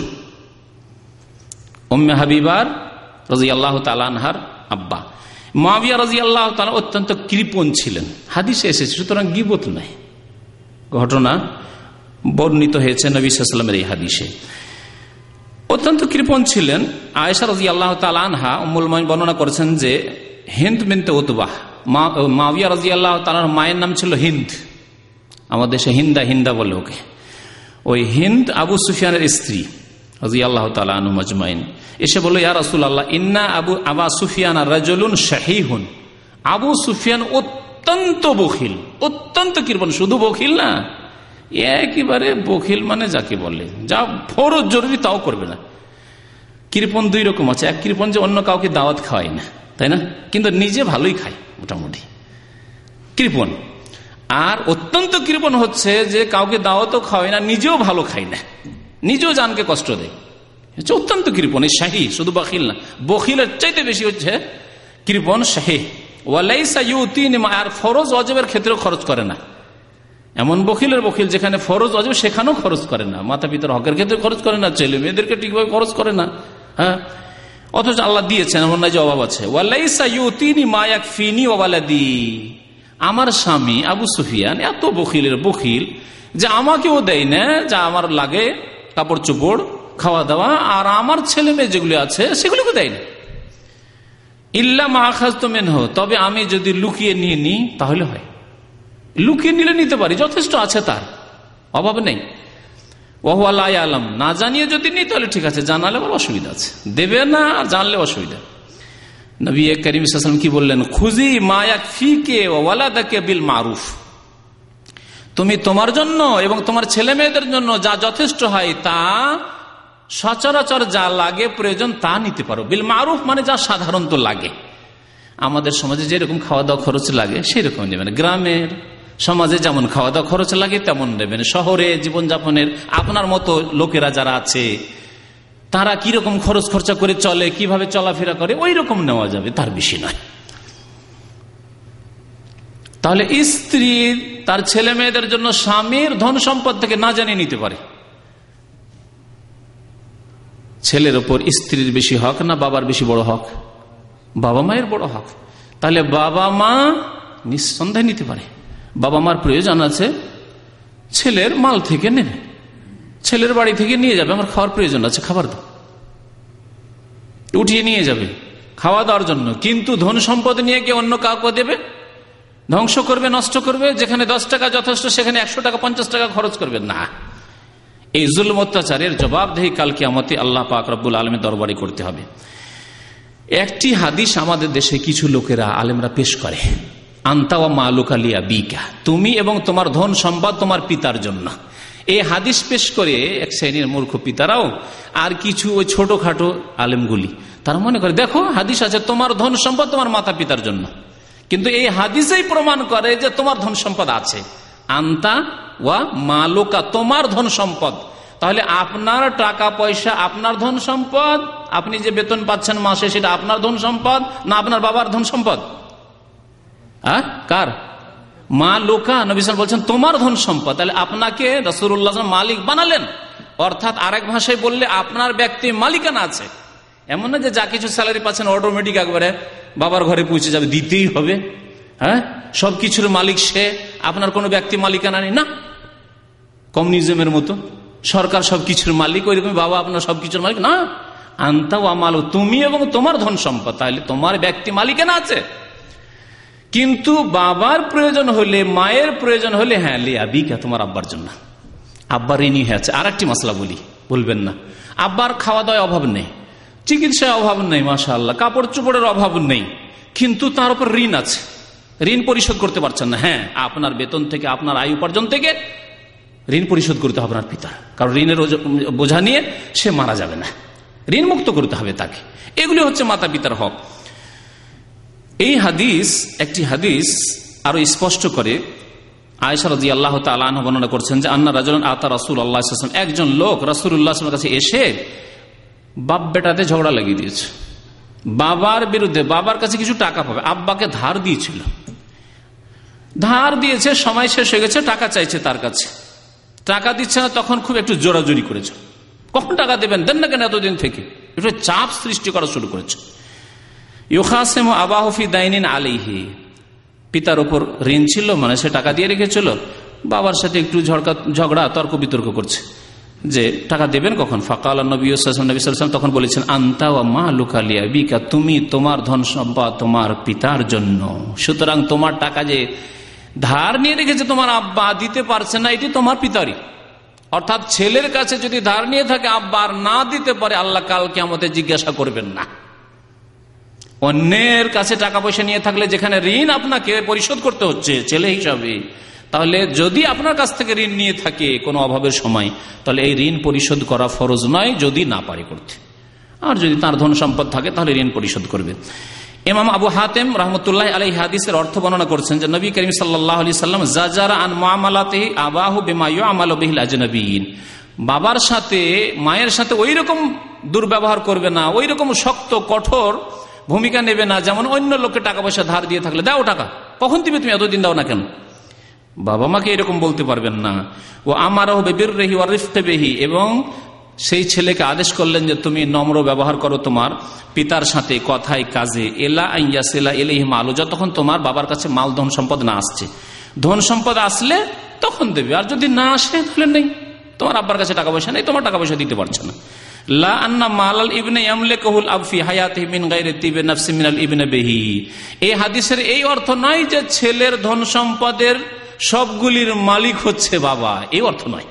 উম্মে হাবিবার রাদিয়াল্লাহু তাআলা আনহার আব্বা। মুআবিয়া রাদিয়াল্লাহু তাআলা অত্যন্ত কৃপণ ছিলেন, হাদিসে এসেছে, সুতরাং গীবত নাই, ঘটনা বর্ণিত হয়েছে নবী সাল্লাল্লাহু আলাইহি ওয়াসাল্লামের এই হাদিসে। অত্যন্ত কৃপণ ছিলেন। আয়েশা রাদিয়াল্লাহু তাআলা আনহা উম্মুল মুমিনিন বর্ণনা করেছেন যে হিন্দ বিনতে উতবাহ, মুআবিয়া রাদিয়াল্লাহু তাআলার মায়ের নাম ছিল হিন্দ, আমাদের দেশে হিন্দা হিন্দা বলে ওকে। ওই হিন্দ আবু সুফিয়ানের স্ত্রী রাদিয়াল্লাহু তাআলা আনহু মাজমাইন এসে বলল, ইয়া রাসূলুল্লাহ, ইন্না আবু আবা সুফিয়ান রাজুলুন শাহীহুন, আবু সুফিয়ান অত্যন্ত বখিল, অত্যন্ত কৃপণ, শুধু বখিল না, একেবারে বখিল মানে যাকে বলে যা ফরজ জরুরি তাও করবে না। কৃপণ দুই রকম আছে, এক কৃপণ যে অন্য কাউকে দাওয়াত খাওয়ায় না, তাই না, কিন্তু নিজে ভালোই খায় মোটামুটি কৃপণ। আর অত্যন্ত কৃপণ হচ্ছে যে কাউকে দাওয়াতও খাওয়ায় না, নিজেও ভালো খায় না, নিজেও জানকে কষ্ট দেয়, অত্যন্ত কৃপণ। এই শাহী, শুধু বখিল না, বখিলের চাইতে বেশি হচ্ছে কৃপণ, শাহী। ওয়ালাইসা ইউতিনি, আর ফরজ ওয়াজিবের ক্ষেত্রেও খরচ করে না। এমন বখিলের বখিল যেখানে ফরজ ওয়াজিব সেখানেও খরচ করে না, মাতা পিতার হকের ক্ষেত্রে খরচ করে না, ছেলে মেয়েদেরকে ঠিকভাবে খরচ করে না, হ্যাঁ, অথচ আল্লাহ দিয়েছেন, এমন না যে অভাব আছে। ওয়ালাইসা ইউতিনি মা ইয়াকফিনি ওয়া ওয়ালাদি, আমার স্বামী আবু সুফিয়ান এত বখিলের বখিল যে আমাকেও দেয় না যা আমার লাগে, কাপড় চোপড়, খাওয়া দাওয়া, আর আমার ছেলে মেয়ে যেগুলি আছে সেগুলিকে দেয় না। ইল্লা মা আখাযতু মিনহু, তবে আমি যদি লুকিয়ে নিয়ে নিই তাহলে হয়, লুকিয়ে নিলে নিতে পারি, যথেষ্ট আছে, তার অভাব নেই। ওয়া হুয়া লা ইয়ালাম, না জানিয়ে যদি নিই তাহলে ঠিক আছে, জানালে বড় অসুবিধা আছে, দেবে না আর জানলে অসুবিধা। নবী করিম সাল্লাল্লাহু আলাইহি ওয়াসাল্লাম কি বললেন? খুজি মা ইয়াকফিকে ওয়া ওয়ালাদাকে বিল মারুফ, তুমি তোমার জন্য এবং তোমার ছেলে মেয়েদের জন্য যা যথেষ্ট হয় তা সচরাচর যা লাগে প্রয়োজন তা নিতে পারো। বিল মারুফ মানে যা সাধারণত লাগে, আমাদের সমাজে যেরকম খাওয়া দাওয়া খরচ লাগে সেরকম নেবেন, গ্রামের সমাজে যেমন খাওয়া দাওয়া খরচ লাগে তেমন নেবেন, শহরে জীবনযাপনের আপনার মতো লোকেরা যারা আছে তারা কিরকম খরচ খরচা করে চলে, কিভাবে চলাফেরা করে, ওই রকম নেওয়া যাবে, তার বেশি নয়। তাহলে স্ত্রী তার ছেলে মেয়েদের জন্য স্বামীর ধন সম্পদ থেকে না জানিয়ে নিতে পারে। ছেলের ওপর স্ত্রীর বেশি হক না বাবার বেশি বড় হক? বাবা মায়ের বড় হক। তাহলে বাবা মা নিঃসন্দেহে নিতে পারে। বাবা মার প্রয়োজন আছে, ছেলের মাল থেকে নেবে, ছেলের বাড়ি থেকে নিয়ে যাবে, আমার খাওয়ার প্রয়োজন আছে, খাবার দাও, উঠিয়ে নিয়ে যাবে খাওয়া দাওয়ার জন্য। কিন্তু ধন সম্পদ নিয়ে গিয়ে অন্য কাউকে দেবে, ধ্বংস করবে, নষ্ট করবে, যেখানে দশ টাকা যথেষ্ট সেখানে একশো টাকা পঞ্চাশ টাকা খরচ করবে না। এই জুলম অত্যাচারের জবাবদেহি কাল কিয়ামতে আল্লাহ পাক রব্বুল আলামিনের দরবারে করতে হবে। একটি হাদিস আমাদের দেশে কিছু লোকেরা আলেমরা পেশ করে, আন্তা ওয়া মালুকা লিআবিকা, তুমি এবং তোমার ধন সম্পদ তোমার পিতার জন্য। এই হাদিস পেশ করে এক শ্রেণীর মূর্খ পিতারাও আর কিছু ওই ছোটখাটো আলেমগুলি তারা মনে করে দেখো হাদিস আছে তোমার ধন সম্পদ তোমার মাতা পিতার জন্য, কিন্তু এই হাদিসেই প্রমাণ করে যে তোমার ধন সম্পদ আছে। আন্তা ওয়া মালুকা, তোমার ধন সম্পদ। তাহলে আপনার টাকা পয়সা, আপনার ধন সম্পদ, আপনি যে বেতন পাচ্ছেন মাসে সেটা আপনার ধন সম্পদ না আপনার বাবার ধন সম্পদ? হ্যাঁ, কার? মা লোকা। নবী সাল্লাল্লাহু আলাইহি ওয়াসাল্লাম বলছেন তোমার ধন সম্পদ। তাহলে আপনাকে রাসূলুল্লাহ সাল্লাল্লাহু আলাইহি ওয়াসাল্লাম মালিক বানালেন, অর্থাৎ আরেক ভাষায় বললে আপনার ব্যক্তি মালিকানা আছে। এমন না যে যা কিছু স্যালারি পাচ্ছেন অটোমেটিক একবারে বাবার ঘরে পৌঁছে যাবে, দিতেই হবে। হ্যাঁ, সবকিছুর মালিক সে, আপনার কোনো ব্যক্তি মালিকানা নেই না। কমিউনিজমের মতো সরকার সবকিছুর মালিক, ওইরকম বাবা আপনার সবকিছুর মালিক না। আন্তা ওয়া মালু, তুমি এবং তোমার ধন সম্পদ। তাহলে তোমার ব্যক্তি মালিকানা আছে, কিন্তু বাবার প্রয়োজন হলে, মায়ের প্রয়োজন হলে হ্যাঁ লিআবিকা, তোমার আব্বার জন্য। আব্বার ঋণী হয়ে আছে। আর একটি মাসলা বলি, বলবেন না, আব্বার খাওয়া দাওয়ায় অভাব নেই, চিকিৎসায় অভাব নেই, মাশাআল্লাহ, কাপড় চোপড়ের অভাব নেই, কিন্তু তার উপর ঋণ আছে, ঋণ পরিশোধ করতে পারছেন না। হ্যাঁ, আপনার বেতন থেকে, আপনার আয় উপার্জন থেকে ঋণ পরিশোধ করতে হবে আপনার পিতা, কারণ ঋণের বোঝা নিয়ে সে মারা যাবে না, ঋণ মুক্ত করতে হবে তাকে। এগুলি হচ্ছে মাতা পিতার হক। এই হাদিস, একটি হাদিস আরো স্পষ্ট করে। আয়েশা রাদিয়াল্লাহু তাআলা আনহা বর্ণনা করছেন যে আন্না রাজুলান আতা রাসূলুল্লাহ সাল্লাল্লাহু আলাইহি ওয়াসাল্লাম, একজন লোক রাসূলুল্লাহ সাল্লাল্লাহু আলাইহি ওয়াসাল্লামের কাছে এসে বাপ বেটাতে ঝগড়া লাগিয়ে দিয়েছে, বাবার বিরুদ্ধে। বাবার কাছে কিছু টাকা পাবে, আব্বাকে ধার দিয়েছিল, ধার দিয়েছে, সময় শেষ হয়ে গেছে, টাকা চাইছে তার কাছে, টাকা দিচ্ছে না, তখন খুব একটু জোরাজোরি করেছে, কখন টাকা দেবেন, দেন না কেন এতদিন থেকে, একটু চাপ সৃষ্টি করা শুরু করেছে। ইউখাসিমু আবাহু ফি দাইনিন আলাইহি, পিতার উপর ঋণ ছিল, মানে সে টাকা দিয়ে রেখেছিল, বাবার সাথে একটু ঝগড়া তর্ক বিতর্ক করছে যে টাকা দেবেন কখন। ফাকাল নবী সাল্লাল্লাহু আলাইহি ওয়াসাল্লাম তখন বলেছেন আনতা ওয়া মালুকা লিআবিকা, তুমি তোমার ধন সম্পদ তোমার পিতার জন্য। সুতরাং তোমার টাকা যে ধার নিয়ে রেখেছে তোমার আব্বা, দিতে পারছে না, এটি তোমার পিতারই। অর্থাৎ ছেলের কাছে যদি ধার নিয়ে থাকে আব্বা আর না দিতে পারে, আল্লাহ কাল কিয়ামতে জিজ্ঞাসা করবেন না। অন্যের কাছে টাকা পয়সা নিয়ে থাকলে যেখানে ঋণ আপনাকে পরিশোধ করতে হচ্ছে ছেলে হিসাবে, তাহলে যদি আপনার কাছ থেকে ঋণ নিয়ে থাকে কোনো অভাবের সময়, তাহলে এই ঋণ পরিশোধ করা ফরজ নয় যদি না পারে করতে। আর যদি তার ধন সম্পদ থাকে তাহলে ঋণ পরিশোধ করবে। ইমাম আবু হাতেম রাহমাতুল্লাহি আলাইহি হাদিসের অর্থ বর্ণনা করছেন যে নবী করিম সাল্লাল্লাহু আলাইহি সাল্লাম জাজারা আন মুআমালাতিহি আবাহু বিমা ইউআমালু বিহিল আজনাবিয়িন, বাবার সাথে মায়ের সাথে ওই রকম দুর্ব্যবহার করবে না, ওই রকম শক্ত কঠোর ভূমিকা নেবে না যেমন অন্য লোককে টাকা পয়সা ধার দিয়ে থাকলে, দাও টাকা, কখন দিবে তুমি, এতদিন দাও না কেন, বাবা মাকে এরকম বলতে পারবেন না। ও আমারও বিররিহি ওয়া রিফকি বিহি, এবং সেই ছেলেকে আদেশ করলেন যে তুমি নম্র ব্যবহার করো তোমার পিতার সাথে কথায় কাজে। এলা আইয়াসিলা ইলাইহি মালু, যতক্ষণ তোমার বাবার কাছে মাল ধন সম্পদ না আসছে, ধন সম্পদ আসলে তখন দেবে, আর যদি না আসে তাহলে নেই, তোমার আব্বার কাছে টাকা পয়সা নেই, তোমার টাকা পয়সা দিতে পারছে না। লা আন্না মালাল ইবনে ইয়ামলিকুহুল আব ফি হায়াতিহি মিন গায়রি তিবি নাফসি মিনাল ইবনে বিহি, এই হাদিসের এই অর্থ নয় যে ছেলের ধন সম্পদের সবগুলির মালিক হচ্ছে বাবা, এই অর্থ নয়,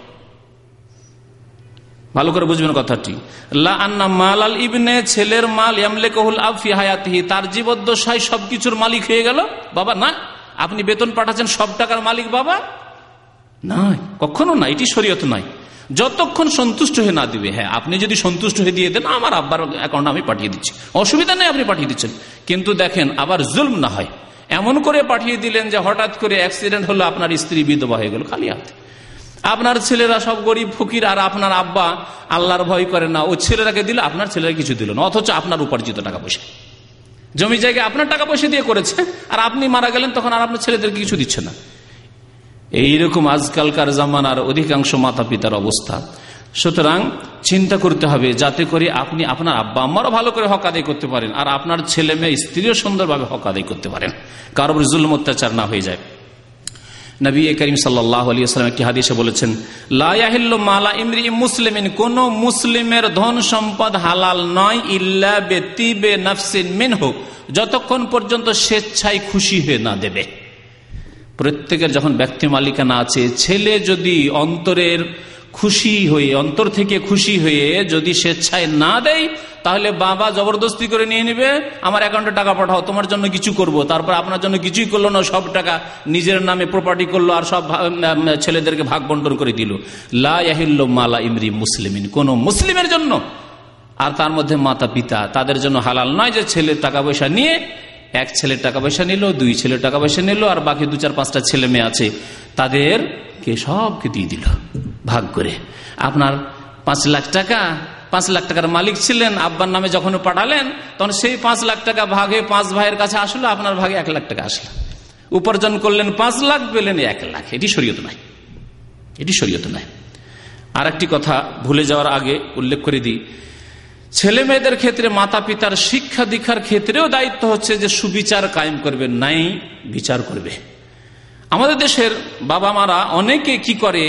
ভালো করে বুঝবেন কথাটি। লা আন্না মালাল ইবনে, ছেলের মাল, ইয়ামলিকুহুল আব ফি হায়াতিহি, তার জীবদ্দশায় সবকিছুর মালিক হয়ে গেল বাবা, না। আপনি বেতন পাঠাচ্ছেন, সব টাকার মালিক বাবা নয়, কখনো না, এটি শরীয়ত নয়। যতক্ষণ সন্তুষ্ট হয়ে না দিবে। হ্যাঁ, আপনি যদি সন্তুষ্ট হয়ে দিয়ে দেন, আমার আব্বার অ্যাকাউন্টে আমি পাঠিয়ে দিচ্ছি, অসুবিধা নেই, আপনি পাঠিয়ে দিচ্ছেন, কিন্তু দেখেন আবার জুলম না হয়। এমন করে পাঠিয়ে দিলেন যে হঠাৎ করে অ্যাক্সিডেন্ট হলো, আপনার স্ত্রী বিধবা হয়ে গেল খালি হাতে, আপনার ছেলেরা সব গরিব ফকির, আর আপনার আব্বা আল্লাহর ভয় করে না, ওই ছেলেরাকে দিল, আপনার ছেলেরা কিছু দিল না, অথচ আপনার উপার্জিত টাকা পয়সা, জমি জায়গা আপনার টাকা পয়সা দিয়ে করেছে, আর আপনি মারা গেলেন তখন আর আপনার ছেলেদেরকে কিছু দিচ্ছে না। এইরকম আজকালকার জামানার অধিকাংশ মাতা পিতার অবস্থা। সুতরাং চিন্তা করতে হবে যাতে করে আপনি আপনার আব্বা আম্মারও ভালো করে হক আদায় করতে পারেন, আর আপনার ছেলে মেয়ে স্ত্রীও সুন্দরভাবে হক আদায় করতে পারেন, কারোর জুলম অত্যাচার না হয়ে যায়। নবী করিম সাল্লাল্লাহু আলাইহি ওয়াসাল্লাম একটি হাদিসে বলেছেন, লা ইয়াহিল্লু মালা ইমরিইন মুসলিমিন, কোন মুসলিমের ধন সম্পদ হালাল নয়, ইল্লা বিতিবে নাফসিন মিনহু, যতক্ষণ পর্যন্ত স্বেচ্ছায় খুশি হয়ে না দেবে। প্রত্যেকের যখন ব্যক্তি মালিকানা আছে, ছেলে যদি অন্তরের খুশি হয়ে, অন্তর থেকে খুশি হয়ে যদি স্বেচ্ছায় না দেয়, তাহলে বাবা জবরদস্তি করে নিয়ে নেবে, আমার অ্যাকাউন্টে টাকা পাঠাও, তোমার জন্য কিছু করব, তারপর আপনার জন্য কিছুই করলো না, সব টাকা নিজের নামে প্রপার্টি করলো, আর সব ছেলেদেরকে ভাগ বন্টন করে দিল। লা ইয়াহিল্লু মালা ইমরি মুসলিমিন, কোন মুসলিমের জন্য, আর তার মধ্যে মাতা পিতা, তাদের জন্য হালাল নয় যে ছেলে টাকা পয়সা নিয়ে, এক ছেলের টাকা পয়সা নিল, দুই ছেলের টাকা পয়সা নিল, আর বাকি দু চার পাঁচটা ছেলে মেয়ে আছে, তাদেরকে সবকে দিয়ে দিল ভাগ করে। আপনার পাঁচ লাখ টাকা, পাঁচ লাখ টাকার মালিক ছিলেন, আব্বার নামে যখন পাঠালেন, তখন সেই পাঁচ লাখ টাকা ভাগে পাঁচ ভাইয়ের কাছে আসলো, আপনার ভাগে এক লাখ টাকা আসলো, উপার্জন করলেন পাঁচ লাখ, পেলেন এক লাখ। এটি শরীয়ত নয়, এটি শরীয়ত নয়। আর একটি কথা ভুলে যাওয়ার আগে উল্লেখ করে দিই, ছেলে মেয়েদের ক্ষেত্রে মাতা পিতার শিক্ষা দীক্ষার ক্ষেত্রেও দায়িত্ব হচ্ছে যে সুবিচার কায়েম করবে, নাই বিচার করবে। আমাদের দেশের বাবা মারা অনেকে কি করে,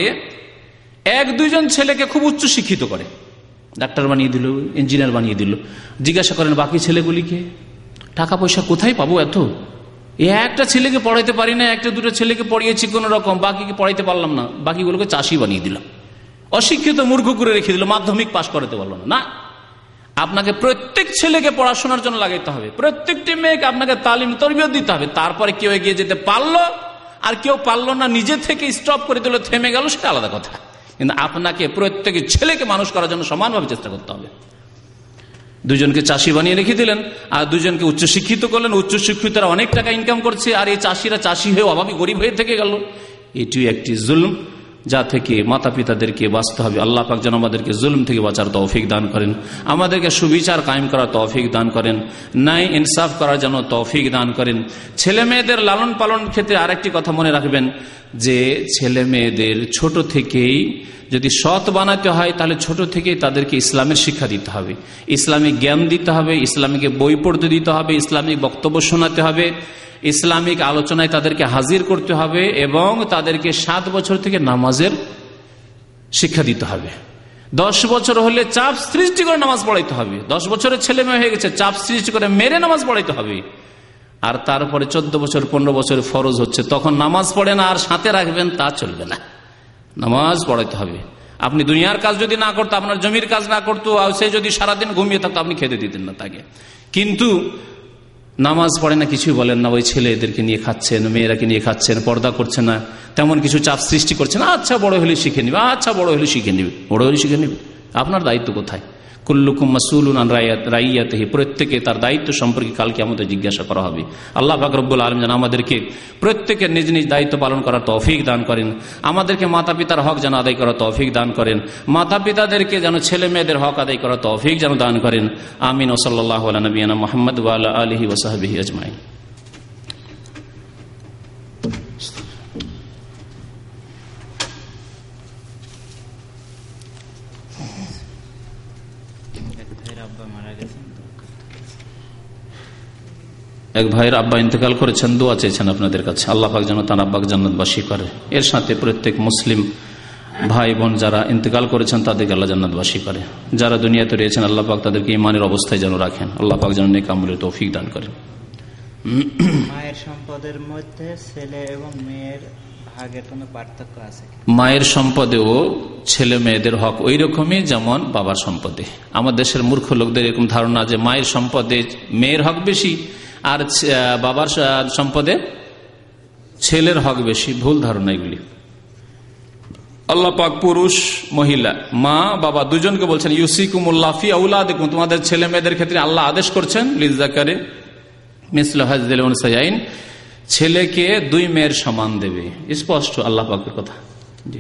এক দুইজন ছেলেকে খুব উচ্চ শিক্ষিত করে, ডাক্তার বানিয়ে দিল, ইঞ্জিনিয়ার বানিয়ে দিল, জিজ্ঞাসা করেন বাকি ছেলেগুলিকে, টাকা পয়সা কোথায় পাবো এত, একটা ছেলেকে পড়াইতে পারি না, একটা দুটো ছেলেকে পড়িয়েছি কোন রকম, বাকিকে পড়াইতে পারলাম না, বাকিগুলোকে চাষি বানিয়ে দিল, অশিক্ষিত মূর্খ করে রেখে দিল, মাধ্যমিক পাশ করাতে পারলো না। না, আপনাকে প্রত্যেক ছেলেকে পড়াশোনার জন্য লাগাইতে হবে, প্রত্যেকটি মেয়েকে আপনাকে তালিম তরবিয়ত দিতে হবে, তারপরে কেউ এগিয়ে যেতে পারলো আর কেউ পারলো না, নিজে থেকে স্টপ করে দিল, থেমে গেল, সেটা আলাদা কথা, কিন্তু আপনাকে প্রত্যেক ছেলেকে মানুষ করার জন্য সমানভাবে চেষ্টা করতে হবে। দুজনকে চাষি বানিয়ে রেখে দিলেন, আর দুজনকে উচ্চশিক্ষিত করলেন, উচ্চশিক্ষিতরা অনেক টাকা ইনকাম করছে, আর এই চাষিরা চাষি হয়ে অভাবী গরিব হয়ে থেকে গেল। এটি একটি জুলম, যা থেকে মাতা পিতাদেরকে বাঁচতে হবে। আল্লাহ পাক যেন আমাদেরকে জুলম থেকে বাঁচার তৌফিক দান করেন, আমাদেরকে সুবিচার কায়েম করার তৌফিক দান করেন, ন্যায় ইনসাফ করার জন্য তৌফিক দান করেন। ছেলে মেয়েদের লালন পালন ক্ষেত্রে আরেকটি কথা মনে রাখবেন, যে ছেলে মেয়েদের ছোট থেকেই যদি সৎ বানাতে হয়, তাহলে ছোট থেকেই তাদেরকে ইসলামের শিক্ষা দিতে হবে, ইসলামিক জ্ঞান দিতে হবে, ইসলামিক বই পড়তে দিতে হবে, ইসলামিক বক্তব্য শোনাতে হবে, ইসলামিক আলোচনায় তাদেরকে হাজির করতে হবে, এবং তাদেরকে সাত বছর থেকে নামাজের শিক্ষা দিতে হবে। দশ বছর হলে চাপ সৃষ্টি করে নামাজ পড়াইতে হবে, দশ বছরের ছেলে মেয়ে হয়ে গেছে, চাপ সৃষ্টি করে মেরে নামাজ পড়াইতে হবে। আর তারপরে চোদ্দ বছর পনেরো বছর ফরজ হচ্ছে, তখন নামাজ পড়ে না আর সাথে রাখবেন, তা চলবে না, নামাজ পড়াইতে হবে। আপনি দুনিয়ার কাজ যদি না করতো, আপনার জমির কাজ না করতো, আর সে যদি সারাদিন ঘুমিয়ে থাকতো, আপনি খেতে দিতেন না তাকে। কিন্তু নামাজ পড়ে না, কিছুই বলেন না, ওই ছেলেদেরকে নিয়ে খাচ্ছেন, মেয়েরাকে নিয়ে খাচ্ছেন, পর্দা করছে না, তেমন কিছু চাপ সৃষ্টি করছে না, আচ্ছা বড় হলে শিখে নিবে, আচ্ছা বড় হলে শিখে নিবে, বড় হলে শিখে নিবে। আপনার দায়িত্ব কোথায়? কুল্লুকুম মাসউলুন আন রাইয়াতিহি, প্রত্যেকে তার দায়িত্ব সম্পর্কে কালকে আমাদের জিজ্ঞাসা করা হবে। আল্লাহ পাক রব্বুল আলামিন যেন আমাদেরকে প্রত্যেকের নিজ নিজ দায়িত্ব পালন করার তৌফিক দান করেন, আমাদেরকে মাতা পিতার হক যেন আদায় করার তৌফিক দান করেন, মাতা পিতাদেরকে যেন ছেলে মেয়েদের হক আদায় করার তৌফিক যেন দান করেন। আমিন। ওয়া সাল্লাল্লাহু আলা নবিয়িনা মুহাম্মদ ওয়া আলা আলিহি ওয়া সাহবিহি আজমাইন। এক ভাইয়ের আব্বা ইন্তেকাল করেছেন, দোয়া চেয়েছেন আপনাদের কাছে, আল্লাহ পাক যেন তার আব্বাকে জান্নাতবাসী করে। এর সাথে প্রত্যেক মুসলিম ভাই বোন যারা ইন্তেকাল করেছেন তাদেরকে আল্লাহ জান্নাতবাসী করে, যারা দুনিয়াতে রয়েছেন আল্লাহ পাক তাদেরকে ঈমানের অবস্থায় যেন রাখেন, আল্লাহ পাক যেন নেক আমলের তৌফিক দান করেন। মায়ের সম্পদের মধ্যে ছেলে এবং মেয়ের ভাগের কোনো পার্থক্য আছে? মায়ের সম্পদেও ছেলে মেয়েদের হক ওই রকমই যেমন বাবার সম্পদে। আমার দেশের মূর্খ লোকদের এরকম ধারণা যে মায়ের সম্পদে মেয়ের হক বেশি আর বাবার সম্পদে ছেলের হক বেশি, ভুল ধারণা এগুলি। আল্লাহ পাক পুরুষ মহিলা মা বাবা দুজনকে বলছেন ইউসিকুমুল্লাহ ফি আউলাদিকুম, তোমাদের ছেলে মেয়েদের ক্ষেত্রে আল্লাহ আদেশ করছেন লিযযাকারি মিসলু হাযযিল উনসায়াইন, ছেলেকে দুই মেয়ের সমান দেবে, স্পষ্ট আল্লাহ পাকের কথা। জি,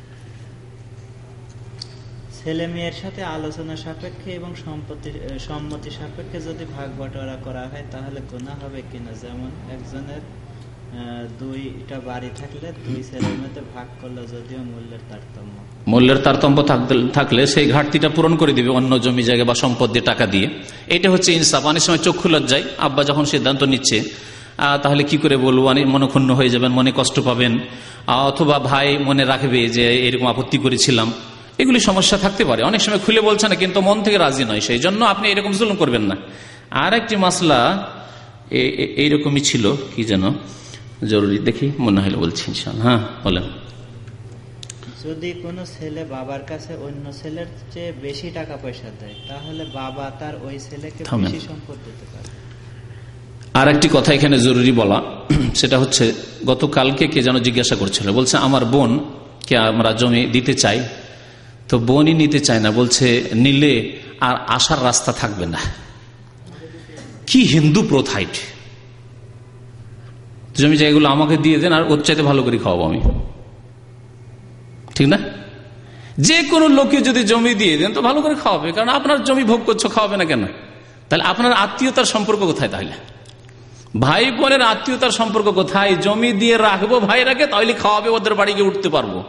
ছেলে মেয়ের সাথে আলোচনা সাপেক্ষে এবং সম্পত্তি সম্মতি সাপেক্ষে যদি ভাগ বাটোয়ারা করা হয় তাহলে গুনাহ হবে কিনা? যেমন একজনের দুইটা বাড়ি থাকলে দুই ছেলের মধ্যে ভাগ করলে যদিও মূল্যের তারতম্য মূল্যের তারতম্য থাকলে সেই ঘাটতিটা পূরণ করে দিবে অন্য জমি জায়গা বা সম্পদ দিয়ে টাকা দিয়ে। এটা হচ্ছে ইনসাফ। অনেক সময় চক্ষু লজ্জায় আব্বা যখন সিদ্ধান্ত নিচ্ছে তাহলে কি করে বলবো, অনেক মনক্ষুণ্ণ হয়ে যাবেন, মনে কষ্ট পাবেন, অথবা ভাই মনে রাখবে যে এরকম আপত্তি করেছিলাম, এগুলি সমস্যা থাকতে পারে। অনেক সময় খুলে বলছে না কিন্তু মন থেকে রাজি নয়, সেই জন্য আপনি এরকম জুলুম করবেন না। আর একটি মাসলা এইরকমই ছিল, কি যেন জরুরি দেখি মনে হলো বলছি ইনশাআল্লাহ। হ্যাঁ বলেন। যদি কোনো ছেলে বাবার কাছে অন্য ছেলের চেয়ে বেশি টাকা পয়সা দেয় তাহলে বাবা তার ওই ছেলেকে বেশি সম্পদ দিতে পারে। আর একটি কথা এখানে জরুরি বলা, সেটা হচ্ছে গতকালকে কে যেন জিজ্ঞাসা করছিল, বলছে আমার বোন কে আমরা জমি দিতে চাই, তো বোনই নিতে চায় না, বলছে নিলে আর আসার রাস্তা থাকবে না। কি হিন্দু প্রথা! জমি জায়গাগুলো আমাকে দিয়ে দেন আর ওর চাইতে ভালো করে খাওয়াবো আমি, ঠিক না? যে কোনো লোককে যদি জমি দিয়ে দেন তো ভালো করে খাওয়াবে, কারণ আপনার জমি ভোগ করছো, খাওয়াবে না কেন? তাহলে আপনার আত্মীয়তার সম্পর্ক কোথায়? তাহলে ভাই বোনের আত্মীয়তার সম্পর্ক কোথায়? জমি দিয়ে রাখবো ভাইরাকে, তাহলে খাওয়াবে, ওদের বাড়ি গিয়ে উঠতে পারবো।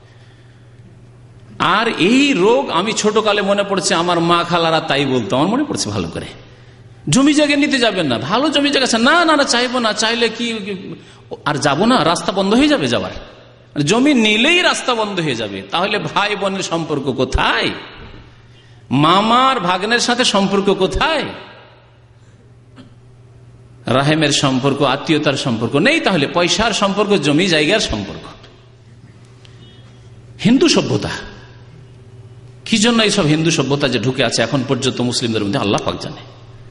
আর এই রোগ আমি ছোটকালে মনে পড়ছে, আমার মা খালারা তাই বলতো, আমার মনে পড়ছে ভালো করে, জমি জায়গা নিতে যাবেন না, ভালো জমি জায়গা না না না চাইবো না, চাইলে কি আর যাবো না, রাস্তা বন্ধ হয়ে যাবে যাবার, জমি নিলেই রাস্তা বন্ধ হয়ে যাবে। তাহলে ভাই বোনের সম্পর্ক কোথায়? মামার ভাগ্নের সাথে সম্পর্ক কোথায়? রাহেমের সম্পর্ক, আত্মীয়তার সম্পর্ক নেই। তাহলে পয়সার সম্পর্ক, জমি জায়গার সম্পর্ক। হিন্দু সভ্যতা, কি জন্য এইসব হিন্দু সভ্যতা যে ঢুকে আছে এখন পর্যন্ত মুসলিমদের মধ্যে আল্লাহ পাক জানে।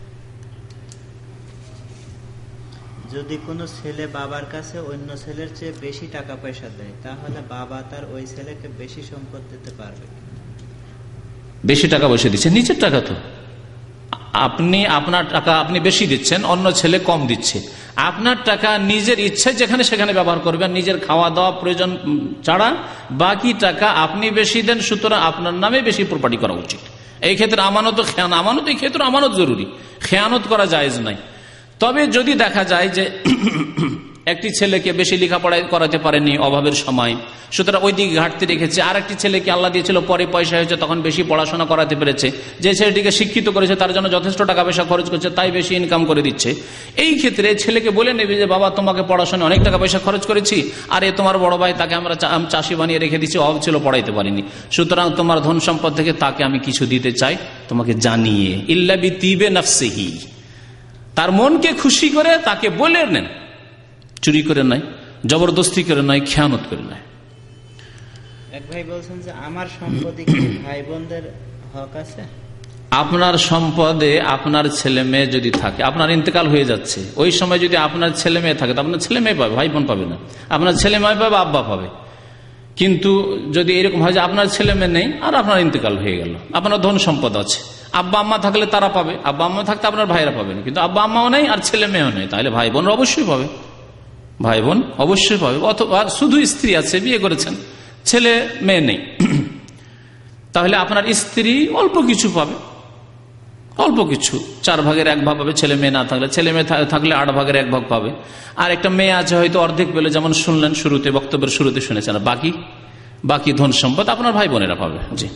যদি কোনো ছেলে বাবার কাছে অন্য ছেলের চেয়ে বেশি টাকা পয়সা দেয় তাহলে বাবা তার ওই ছেলেকে বেশি সম্পদ দিতে পারবে। বেশি টাকা পয়সা দিচ্ছে, নিজের টাকা তো আপনি, আপনার টাকা আপনি বেশি দিচ্ছেন, অন্য ছেলে কম দিচ্ছে। আপনার টাকা নিজের ইচ্ছে যেখানে সেখানে ব্যবহার করবেন, নিজের খাওয়া দাওয়া প্রয়োজন ছাড়া। বাকি টাকা আপনি বেশি দেন, সুতরাং আপনার নামে বেশি প্রপার্টি করা উচিত। এই ক্ষেত্রে আমানত খেয়ান আমানত এই ক্ষেত্রে আমানত জরুরি, খেয়ানত করা জায়েজ নাই। তবে যদি দেখা যায় যে একটি ছেলেকে বেশি লেখাপড়ায় করাতে পারেনি অভাবের সময়, সুতরাং ওই দিকে ঘাটতি রেখেছে, আর একটি ছেলেকে আল্লাহ দিয়েছিল পরে পয়সা হয়েছে তখন বেশি পড়াশোনা করাতে পেরেছে, যে ছেলেটিকে শিক্ষিত করেছে তার জন্য যথেষ্ট টাকা পয়সা খরচ করছে, তাই বেশি ইনকাম করে দিচ্ছে। এই ক্ষেত্রে ছেলেকে বলে নেবে যে বাবা তোমাকে পড়াশোনা অনেক টাকা পয়সা খরচ করেছি, আর এ তোমার বড় ভাই, তাকে আমরা চাষি বানিয়ে রেখে দিচ্ছি, অভাব ছিল পড়াইতে পারিনি, সুতরাং তোমার ধন সম্পদ থেকে তাকে আমি কিছু দিতে চাই তোমাকে জানিয়ে। ইল্লা বিতিবে নাফসিহি, তার মনকে খুশি করে তাকে বলে নেন, চুরি করে নয়, জবরদস্তি করে নয়, খেয়ানত করে নয়। এক ভাই বলছেন যে আমার সম্পদে কি ভাই বোনদের হক আছে? আপনার সম্পদে আপনার ছেলে মেয়ে যদি থাকে, আপনার ইন্তেকাল হয়ে যাচ্ছে, ওই সময় যদি আপনার ছেলে মেয়ে থাকে তো আপনার ছেলে মেয়ে পাবে, ভাই বোন পাবে না। আপনার ছেলে মেয়ে পাবে, আব্বা পাবে। কিন্তু যদি এরকম হয় যে আপনার ছেলে মেয়ে নেই আর আপনার ইন্তেকাল হয়ে গেল, আপনার ধন সম্পদ আছে, আব্বা আম্মা থাকলে তারা পাবে, আব্বা আম্মা থাকতে আপনার ভাইরা পাবে না, কিন্তু আব্বা আম্মাও নেই আর ছেলে মেয়েও নেই, তাহলে ভাই বোন অবশ্যই পাবে, ভাই বোন অবশ্যই পাবে। অথবা শুধু স্ত্রী আছে, বিয়ে করেছেন, ছেলে মেয়ে নেই, তাহলে আপনার স্ত্রী অল্প কিছু পাবে, অল্প কিছু, চার ভাগের এক ভাগ পাবে। ছেলে মেয়ে না থাকলে, ছেলে মেয়ে থাকলে আট ভাগের এক ভাগ পাবে। আর একটা মেয়ে আছে হয়তো অর্ধেক পেলে, যেমন শুনলেন শুরুতে, বক্তব্যের শুরুতে শুনেছেন, বাকি বাকি ধন সম্পদ আপনার ভাই বোনেরা পাবে। জি,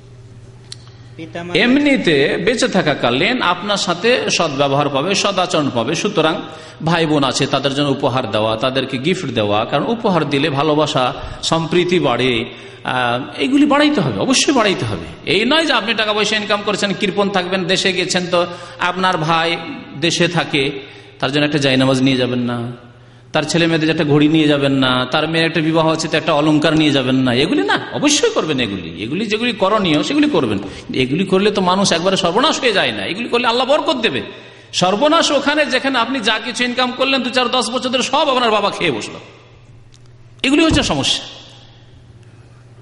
এমনিতে বেঁচে থাকাকালীন আপনার সাথে সদ্ব্যবহার পাবে, সদাচরণ পাবে। সুতরাং ভাই বোন আছে, তাদের জন্য উপহার দেওয়া, তাদেরকে গিফট দেওয়া, কারণ উপহার দিলে ভালোবাসা সম্প্রীতি বাড়ে, এইগুলি বাড়াইতে হবে, অবশ্যই বাড়াইতে হবে। এই নয় যে আপনি টাকা পয়সা ইনকাম করেছেন, কৃপণ থাকবেন, দেশে গেছেন তো আপনার ভাই দেশে থাকে, তার জন্য একটা জায়নামাজ নিয়ে যাবেন না, তার ছেলে মেয়েদের একটা ঘড়ি নিয়ে যাবেন না, তার মেয়ের একটা বিবাহ হচ্ছে তো একটা অলংকার নিয়ে যাবেন না, এগুলি না, অবশ্যই করবেন এগুলি। এগুলি যেগুলি করণীয় সেগুলি করবেন। এগুলি করলে তো মানুষ একবারে সর্বনাশ হয়ে যায় না, এগুলি করলে আল্লাহ বরকত দেবে। সর্বনাশ ওখানে যেখানে আপনি যা কিছু ইনকাম করলেন দু চার দশ বছর ধরে সব আপনার বাবা খেয়ে বসলো, এগুলি হচ্ছে সমস্যা।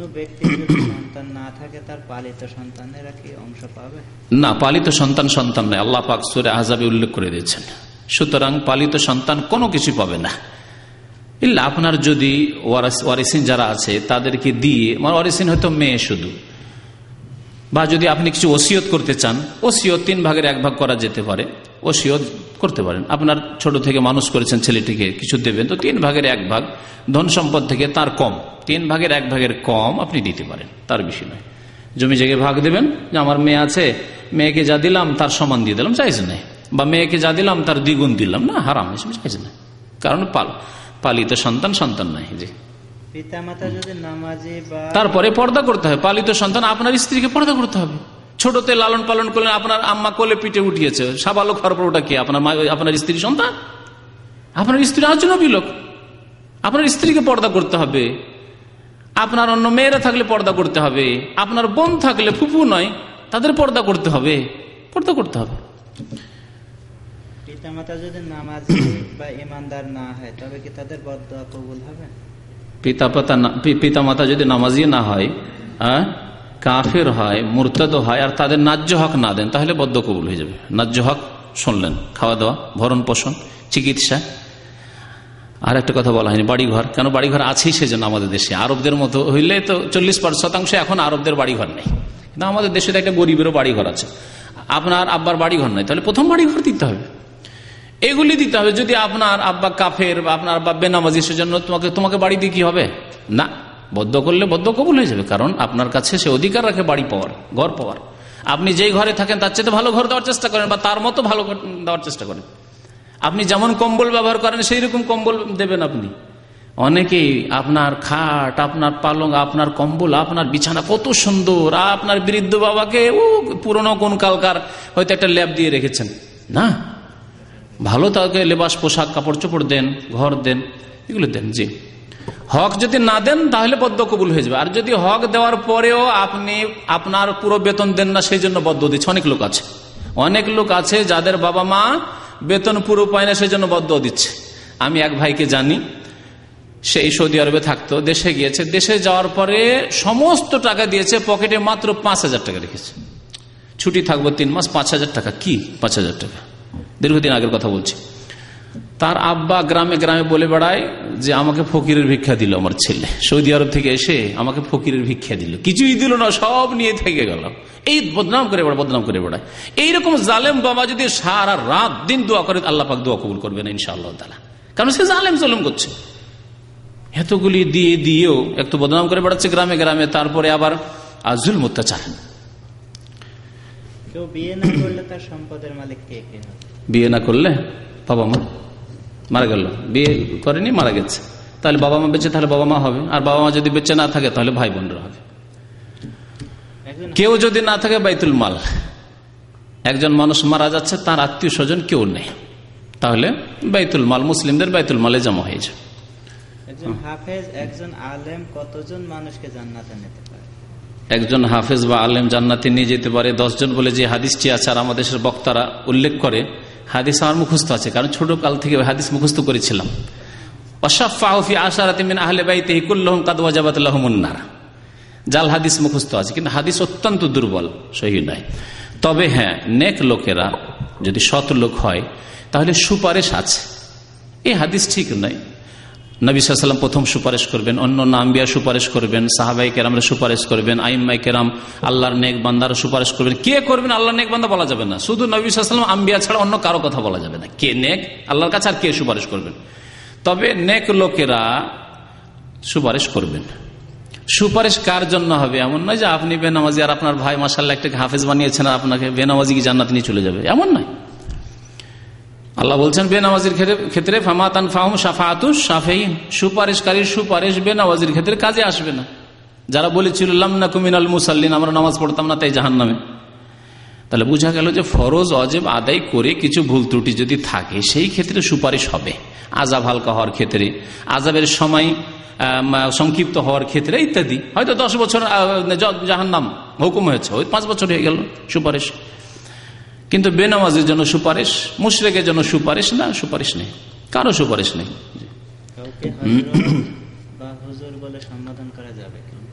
কোনো ব্যক্তির যদি সন্তান না থাকে তার পালিত সন্তানেরা কি অংশ পাবে? না, পালিত সন্তান সন্তান নয়, আল্লাহ পাক সূরা আহজাবে উল্লেখ করে দিয়েছেন। সুতরাং পালিত সন্তান কোনো কিছু পাবে না, ইল্লা আপনার যদি ওয়ারিসিন যারা আছে তাদেরকে দিয়ে, মানে ওয়ারিসিন হয়তো মেয়ে শুধু, বা যদি আপনি কিছু ওসিয়ত করতে চান, ওসিয়ত তিন ভাগের এক ভাগ করা যেতে পারে, ওসিয়ত করতে পারেন। আপনার ছোট থেকে মানুষ করেছেন ছেলেটিকে, কিছু দেবেন, তো তিন ভাগের এক ভাগ ধন সম্পদ থেকে তার কম, তিন ভাগের এক ভাগের কম আপনি দিতে পারেন, তার বেশি নয়। জমি জায়গায় ভাগ দেবেন, যে আমার মেয়ে আছে, মেয়েকে যা দিলাম তার সমান দিয়ে দিলাম, জায়েজ নেই, বা মেয়েকে যা দিলাম তার দ্বিগুণ দিলাম, না, হারাম, এসব জায়েজ নেই, কারণ পাল পালিত সন্তান সন্তান নাই। জি, পিতামাতা যদি নামাজি বা তারপরে পর্দা করতে হবে। পালিত সন্তান আপনার স্ত্রীকে পর্দা করতে হবে। ছোটতে লালন পালন করলেন, আপনার আম্মা কোলে পিঠে উঠিয়েছে, সাবালক হওয়ার পর ওটা কি আপনার আপনার স্ত্রী সন্তান? আপনার স্ত্রী আজনবী লোক, আপনার স্ত্রীকে পর্দা করতে হবে। আপনার অন্য মেয়েরা থাকলে পর্দা করতে হবে, আপনার বোন থাকলে, ফুফু নয়, তাদের পর্দা করতে হবে, পর্দা করতে হবে। পিতামাতা যদি নামাজি বা ইমানদার না হয় তবে কি তাদের বদদোয়া কবুল হবে? পিতা পাতা পিতা মাতা যদি নামাজি না হয়, হ্যাঁ, কাফের হয়, মুরতাদ হয়, আর তাদের ন্যায্য হক না দেন, তাহলে বদ্ধ কবুল হয়ে যাবে। ন্যায্য হক শুনলেন, খাওয়া দাওয়া, ভরণ পোষণ, চিকিৎসা। আর একটা কথা বলা হয়নি, বাড়িঘর, কেন বাড়িঘর আছেই সেজন্য আমাদের দেশে। আরবদের মতো হইলে তো চল্লিশ শতাংশ এখন আরবদের বাড়িঘর নেই, কিন্তু আমাদের দেশে একটা গরিবেরও বাড়িঘর আছে। আপনার আব্বার বাড়িঘর নাই, তাহলে প্রথম বাড়িঘর দিতে হবে, এগুলি দিতে হবে। যদি আপনার আব্বা কাফের বা আপনার আব্বা বেনামাজি, সেজন্য তোমাকে তোমাকে বাড়ি দিয়ে কি হবে? না, বদ্ধ করলে বদ্ধ কবুল হয়ে যাবে, কারণ আপনার কাছে সে অধিকার রাখে বাড়ি পাওয়ার, ঘর পাওয়ার। আপনি যেই ঘরে থাকেন তার চেয়ে ভালো ঘর দেওয়ার চেষ্টা করেন, বা তার মতো ভালো দেওয়ার চেষ্টা করেন। আপনি যেমন কম্বল ব্যবহার করেন সেই রকম কম্বল দেবেন আপনি। অনেকেই আপনার খাট, আপনার পালং, আপনার কম্বল, আপনার বিছানা কত সুন্দর, আপনার বৃদ্ধ বাবাকে ও পুরনো কোন কালকার হয়তো একটা ল্যাব দিয়ে রেখেছেন, না, ভালো তাকে লেবাস, পোশাক, কাপড় চোপড় দেন, ঘর দেন, এগুলো দেন। জি, হক যদি না দেন তাহলে বদ্ধ কবুল হয়ে যাবে। আর যদি হক দেওয়ার পরেও আপনি আপনার পুরো বেতন দেন না, সেই জন্য বদ্ধ দিচ্ছে। অনেক লোক আছে, অনেক লোক আছে যাদের বাবা মা বেতন পুরো পায় না, সেই জন্য বদ্ধ দিচ্ছে। আমি এক ভাইকে জানি, সেই সৌদি আরবে থাকতো, দেশে গিয়েছে, দেশে যাওয়ার পরে সমস্ত টাকা দিয়েছে, পকেটে মাত্র পাঁচ হাজার টাকা রেখেছে। ছুটি থাকবো তিন মাস, পাঁচ হাজার টাকা কি পাঁচ হাজার টাকা, দীর্ঘদিন আগের কথা বলছি। তার আব্বা গ্রামে গ্রামে বলে বেড়ায় যে আমাকে ফকিরের ভিক্ষা দিল, আমার ছেলে সৌদি আরব থেকে এসে আমাকে ফকিরের ভিক্ষা দিল, কিছুই দিল না, সব নিয়ে থেকে গেল। এই বদনাম করে বেড়ায়, বদনাম করে বেড়ায়। এইরকম জালেম বাবা যদি সারা রাত দিন দোয়া করে, আল্লাহ পাক দোয়া কবুল করবে না ইনশাআল্লাহ তাআলা, কারণ সে জালেম জুলুম করছে। এতগুলি দিয়ে দিয়েও একটু বদনাম করে বেড়াচ্ছে গ্রামে গ্রামে, তারপরে আবার জুলম অত্যাচার। কেউ বিয়ে না করলে তার সম্পদের মালিক কে কে হবে? বিয়ে না করলে বাবা মা মারা গেল, বিয়ে করেনি, মারা গেছে, তাহলে বাবা মা বেঁচে, তাহলে বাবা মা হবে। আর বাবা মা যদি বেঁচে না থাকে তাহলে ভাই বোনরা হবে। কেউ যদি না থাকে বাইতুল মাল, একজন মানুষ মারা যাচ্ছে, তার আত্মীয় স্বজন কেউ নেই, তাহলে বাইতুল মাল, মুসলিমদের বাইতুল মালে জমা হয়ে যায়। একজন হাফেজ, একজন আলেম কতজন মানুষকে জান্নাতে নিতে পারে? একজন হাফেজ বা আলেম জান্নাতে নিয়ে যেতে পারে দশ জন বলে যে হাদিসটি আছে, আর আমাদের দেশের বক্তারা উল্লেখ করে, হাদিস আমার মুখস্থ আছে, কারণ ছোট কাল থেকে হাদিস মুখস্থ করেছিলাম। জাল হাদিস মুখস্থ আছে, কিন্তু হাদিস অত্যন্ত দুর্বল, সহি নয়। তবে হ্যাঁ, নেক লোকেরা যদি সৎ লোক হয় তাহলে সুপারিশ আছে। এই হাদিস ঠিক নয়। নবী সাল্লাল্লাহু আলাইহি ওয়াসাল্লাম প্রথম সুপারিশ করবেন, অন্য আম্বিয়া সুপারিশ করবেন, সাহাবায়ে কেরামরা সুপারিশ করবেন, আইম্মায়ে কেরাম, আল্লাহর নেক বান্দারা সুপারিশ করবেন। কে করবেন আল্লাহর নেক বান্দা বলা যাবে না, শুধু নবী সাল্লাল্লাহু আলাইহি ওয়াসাল্লাম, আম্বিয়া ছাড়া অন্য কারো কথা বলা যাবে না। কে নেক আল্লাহর কাছে, আর কে সুপারিশ করবেন। তবে নেক লোকেরা সুপারিশ করবেন। সুপারিশ কার জন্য হবে? এমন নয় যে আপনি বেনামাজি আর আপনার ভাই মাশাআল্লাহ একটা হাফেজ বানিয়েছেন, আর আপনাকে বেনামাজি কি জান্নাতে নিয়ে চলে যাবে, এমন নয়। আল্লাহ বলছেন বেনামাজির ক্ষেত্রে ফামাতান ফাহুম শাফাআতুশ শাফিঈন, সুপারিশকারীর সুপারিশ বেনামাজির ক্ষেত্রে কাজে আসবে না। যারা বলেছিল লাম নাকু মিনাল মুসাল্লিন, আমরা নামাজ পড়তাম না তাই জাহান্নামে, তাহলে বোঝা গেল যে ফরজ অজেব আদায় করে কিছু ভুল ত্রুটি যদি থাকে সেই ক্ষেত্রে সুপারিশ হবে। আযাব হালকা হওয়ার ক্ষেত্রে, আযাবের সময় সংক্ষিপ্ত হওয়ার ক্ষেত্রে ইত্যাদি। হয়তো দশ বছর জাহান্নাম হুকুম হয়েছে, ওই পাঁচ বছর হয়ে গেল সুপারিশ। কিন্তু বেনামাজের জন্য সুপারিশ, মুশরিকের জন্য সুপারিশ না, সুপারিশ নেই, কারো সুপারিশ নেই। কাউকে হুজুর বা হুজুর বলে সম্বোধন করা যাবে?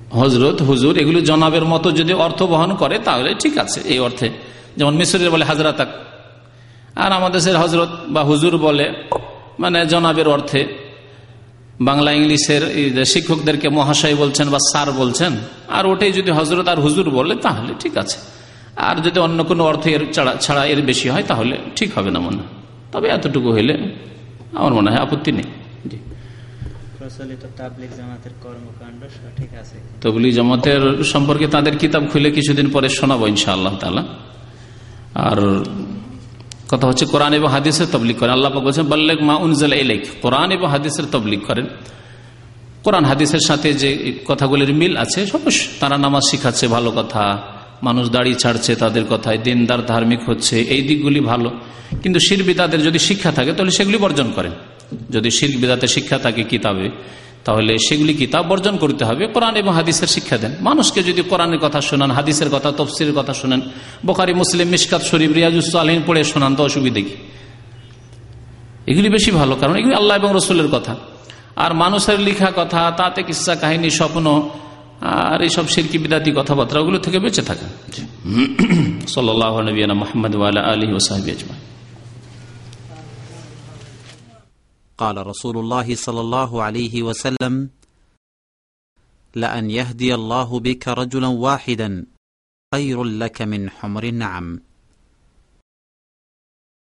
হজরত, হুজুর এগুলি জনাবের মতো যদি অর্থ বহন করে তাহলে ঠিক আছে। এই অর্থে যেমন মিশরের বলে হাজরাতাক, আর আমাদের দেশের হজরত বা হুজুর বলে মানে জনাবের অর্থে। বাংলা ইংলিশের শিক্ষকদেরকে মহাশয় বলছেন বা স্যার বলছেন, আর ওটাই যদি হজরত আর হুজুর বলে তাহলে ঠিক আছে। আর যদি অন্য কোনো অর্থ এর ছাড়া এর বেশি হয় তাহলে ঠিক হবে না মনে হয়। তবে এতটুকু হইলে আমার মনে হয় আপত্তি নেই। জি, প্রচলিত তাবলীগ জামাতের কর্মকাণ্ড সঠিক আছে? তাবলীগ জামাতের সম্পর্কে তাদের কিতাব খুলে কিছুদিন পরে শোনাবো ইনশাআল্লাহ তাআলা। আর কথা হচ্ছে কোরআন এবং হাদিসের তাবলীগ করেন। আল্লাহ পাক বলেছেন বাল্লিগ মা উনজিলা ইলাইক, কোরআন এবং হাদিসের তাবলীগ করেন। কোরআন হাদিসের সাথে যে কথাগুলির মিল আছে সব, তারা নামাজ শিখাচ্ছে ভালো কথা, মানুষ দাড়ি ছাড়ছে তাদের কথায়, দিনদার ধার্মিক হচ্ছে, এই দিকগুলি ভালো। কিন্তু শিরক বিদআতের যদি শিক্ষা থাকে তাহলে সেগুলি বর্জন করেন। যদি শিরক বিদআতের শিক্ষা থাকে কিতাবে তাহলে সেগুলি কিতাব বর্জন করতে হবে, কোরআন এবং হাদিসের শিক্ষা দেন। মানুষকে যদি কোরআনের কথা শোনান, হাদিসের কথা, তাফসীরের কথা শোনেন, বুখারী মুসলিম মিশকাত শরীফ রিয়াজুস সালিহিন পড়ে শোনান, তো অসুবিধা কি? এগুলি বেশি ভালো, কারণ এগুলি আল্লাহ এবং রাসূলের কথা। আর মানুষের লেখা কথা, তাতে কিসসা কাহিনী, স্বপ্ন আর এইসব শিরকি বিদআতি কথাবার্তা ওগুলো থেকে বেঁচে থাকেন। সাল্লাল্লাহু আলাইহি মুহাম্মদ ওয়া আলা আলিহি ওয়া সাহবিহি আজমাইন। قال رسول الله صلى الله عليه وسلم لأن يهدي الله بك رجلا واحدا خير لك من حمر النعم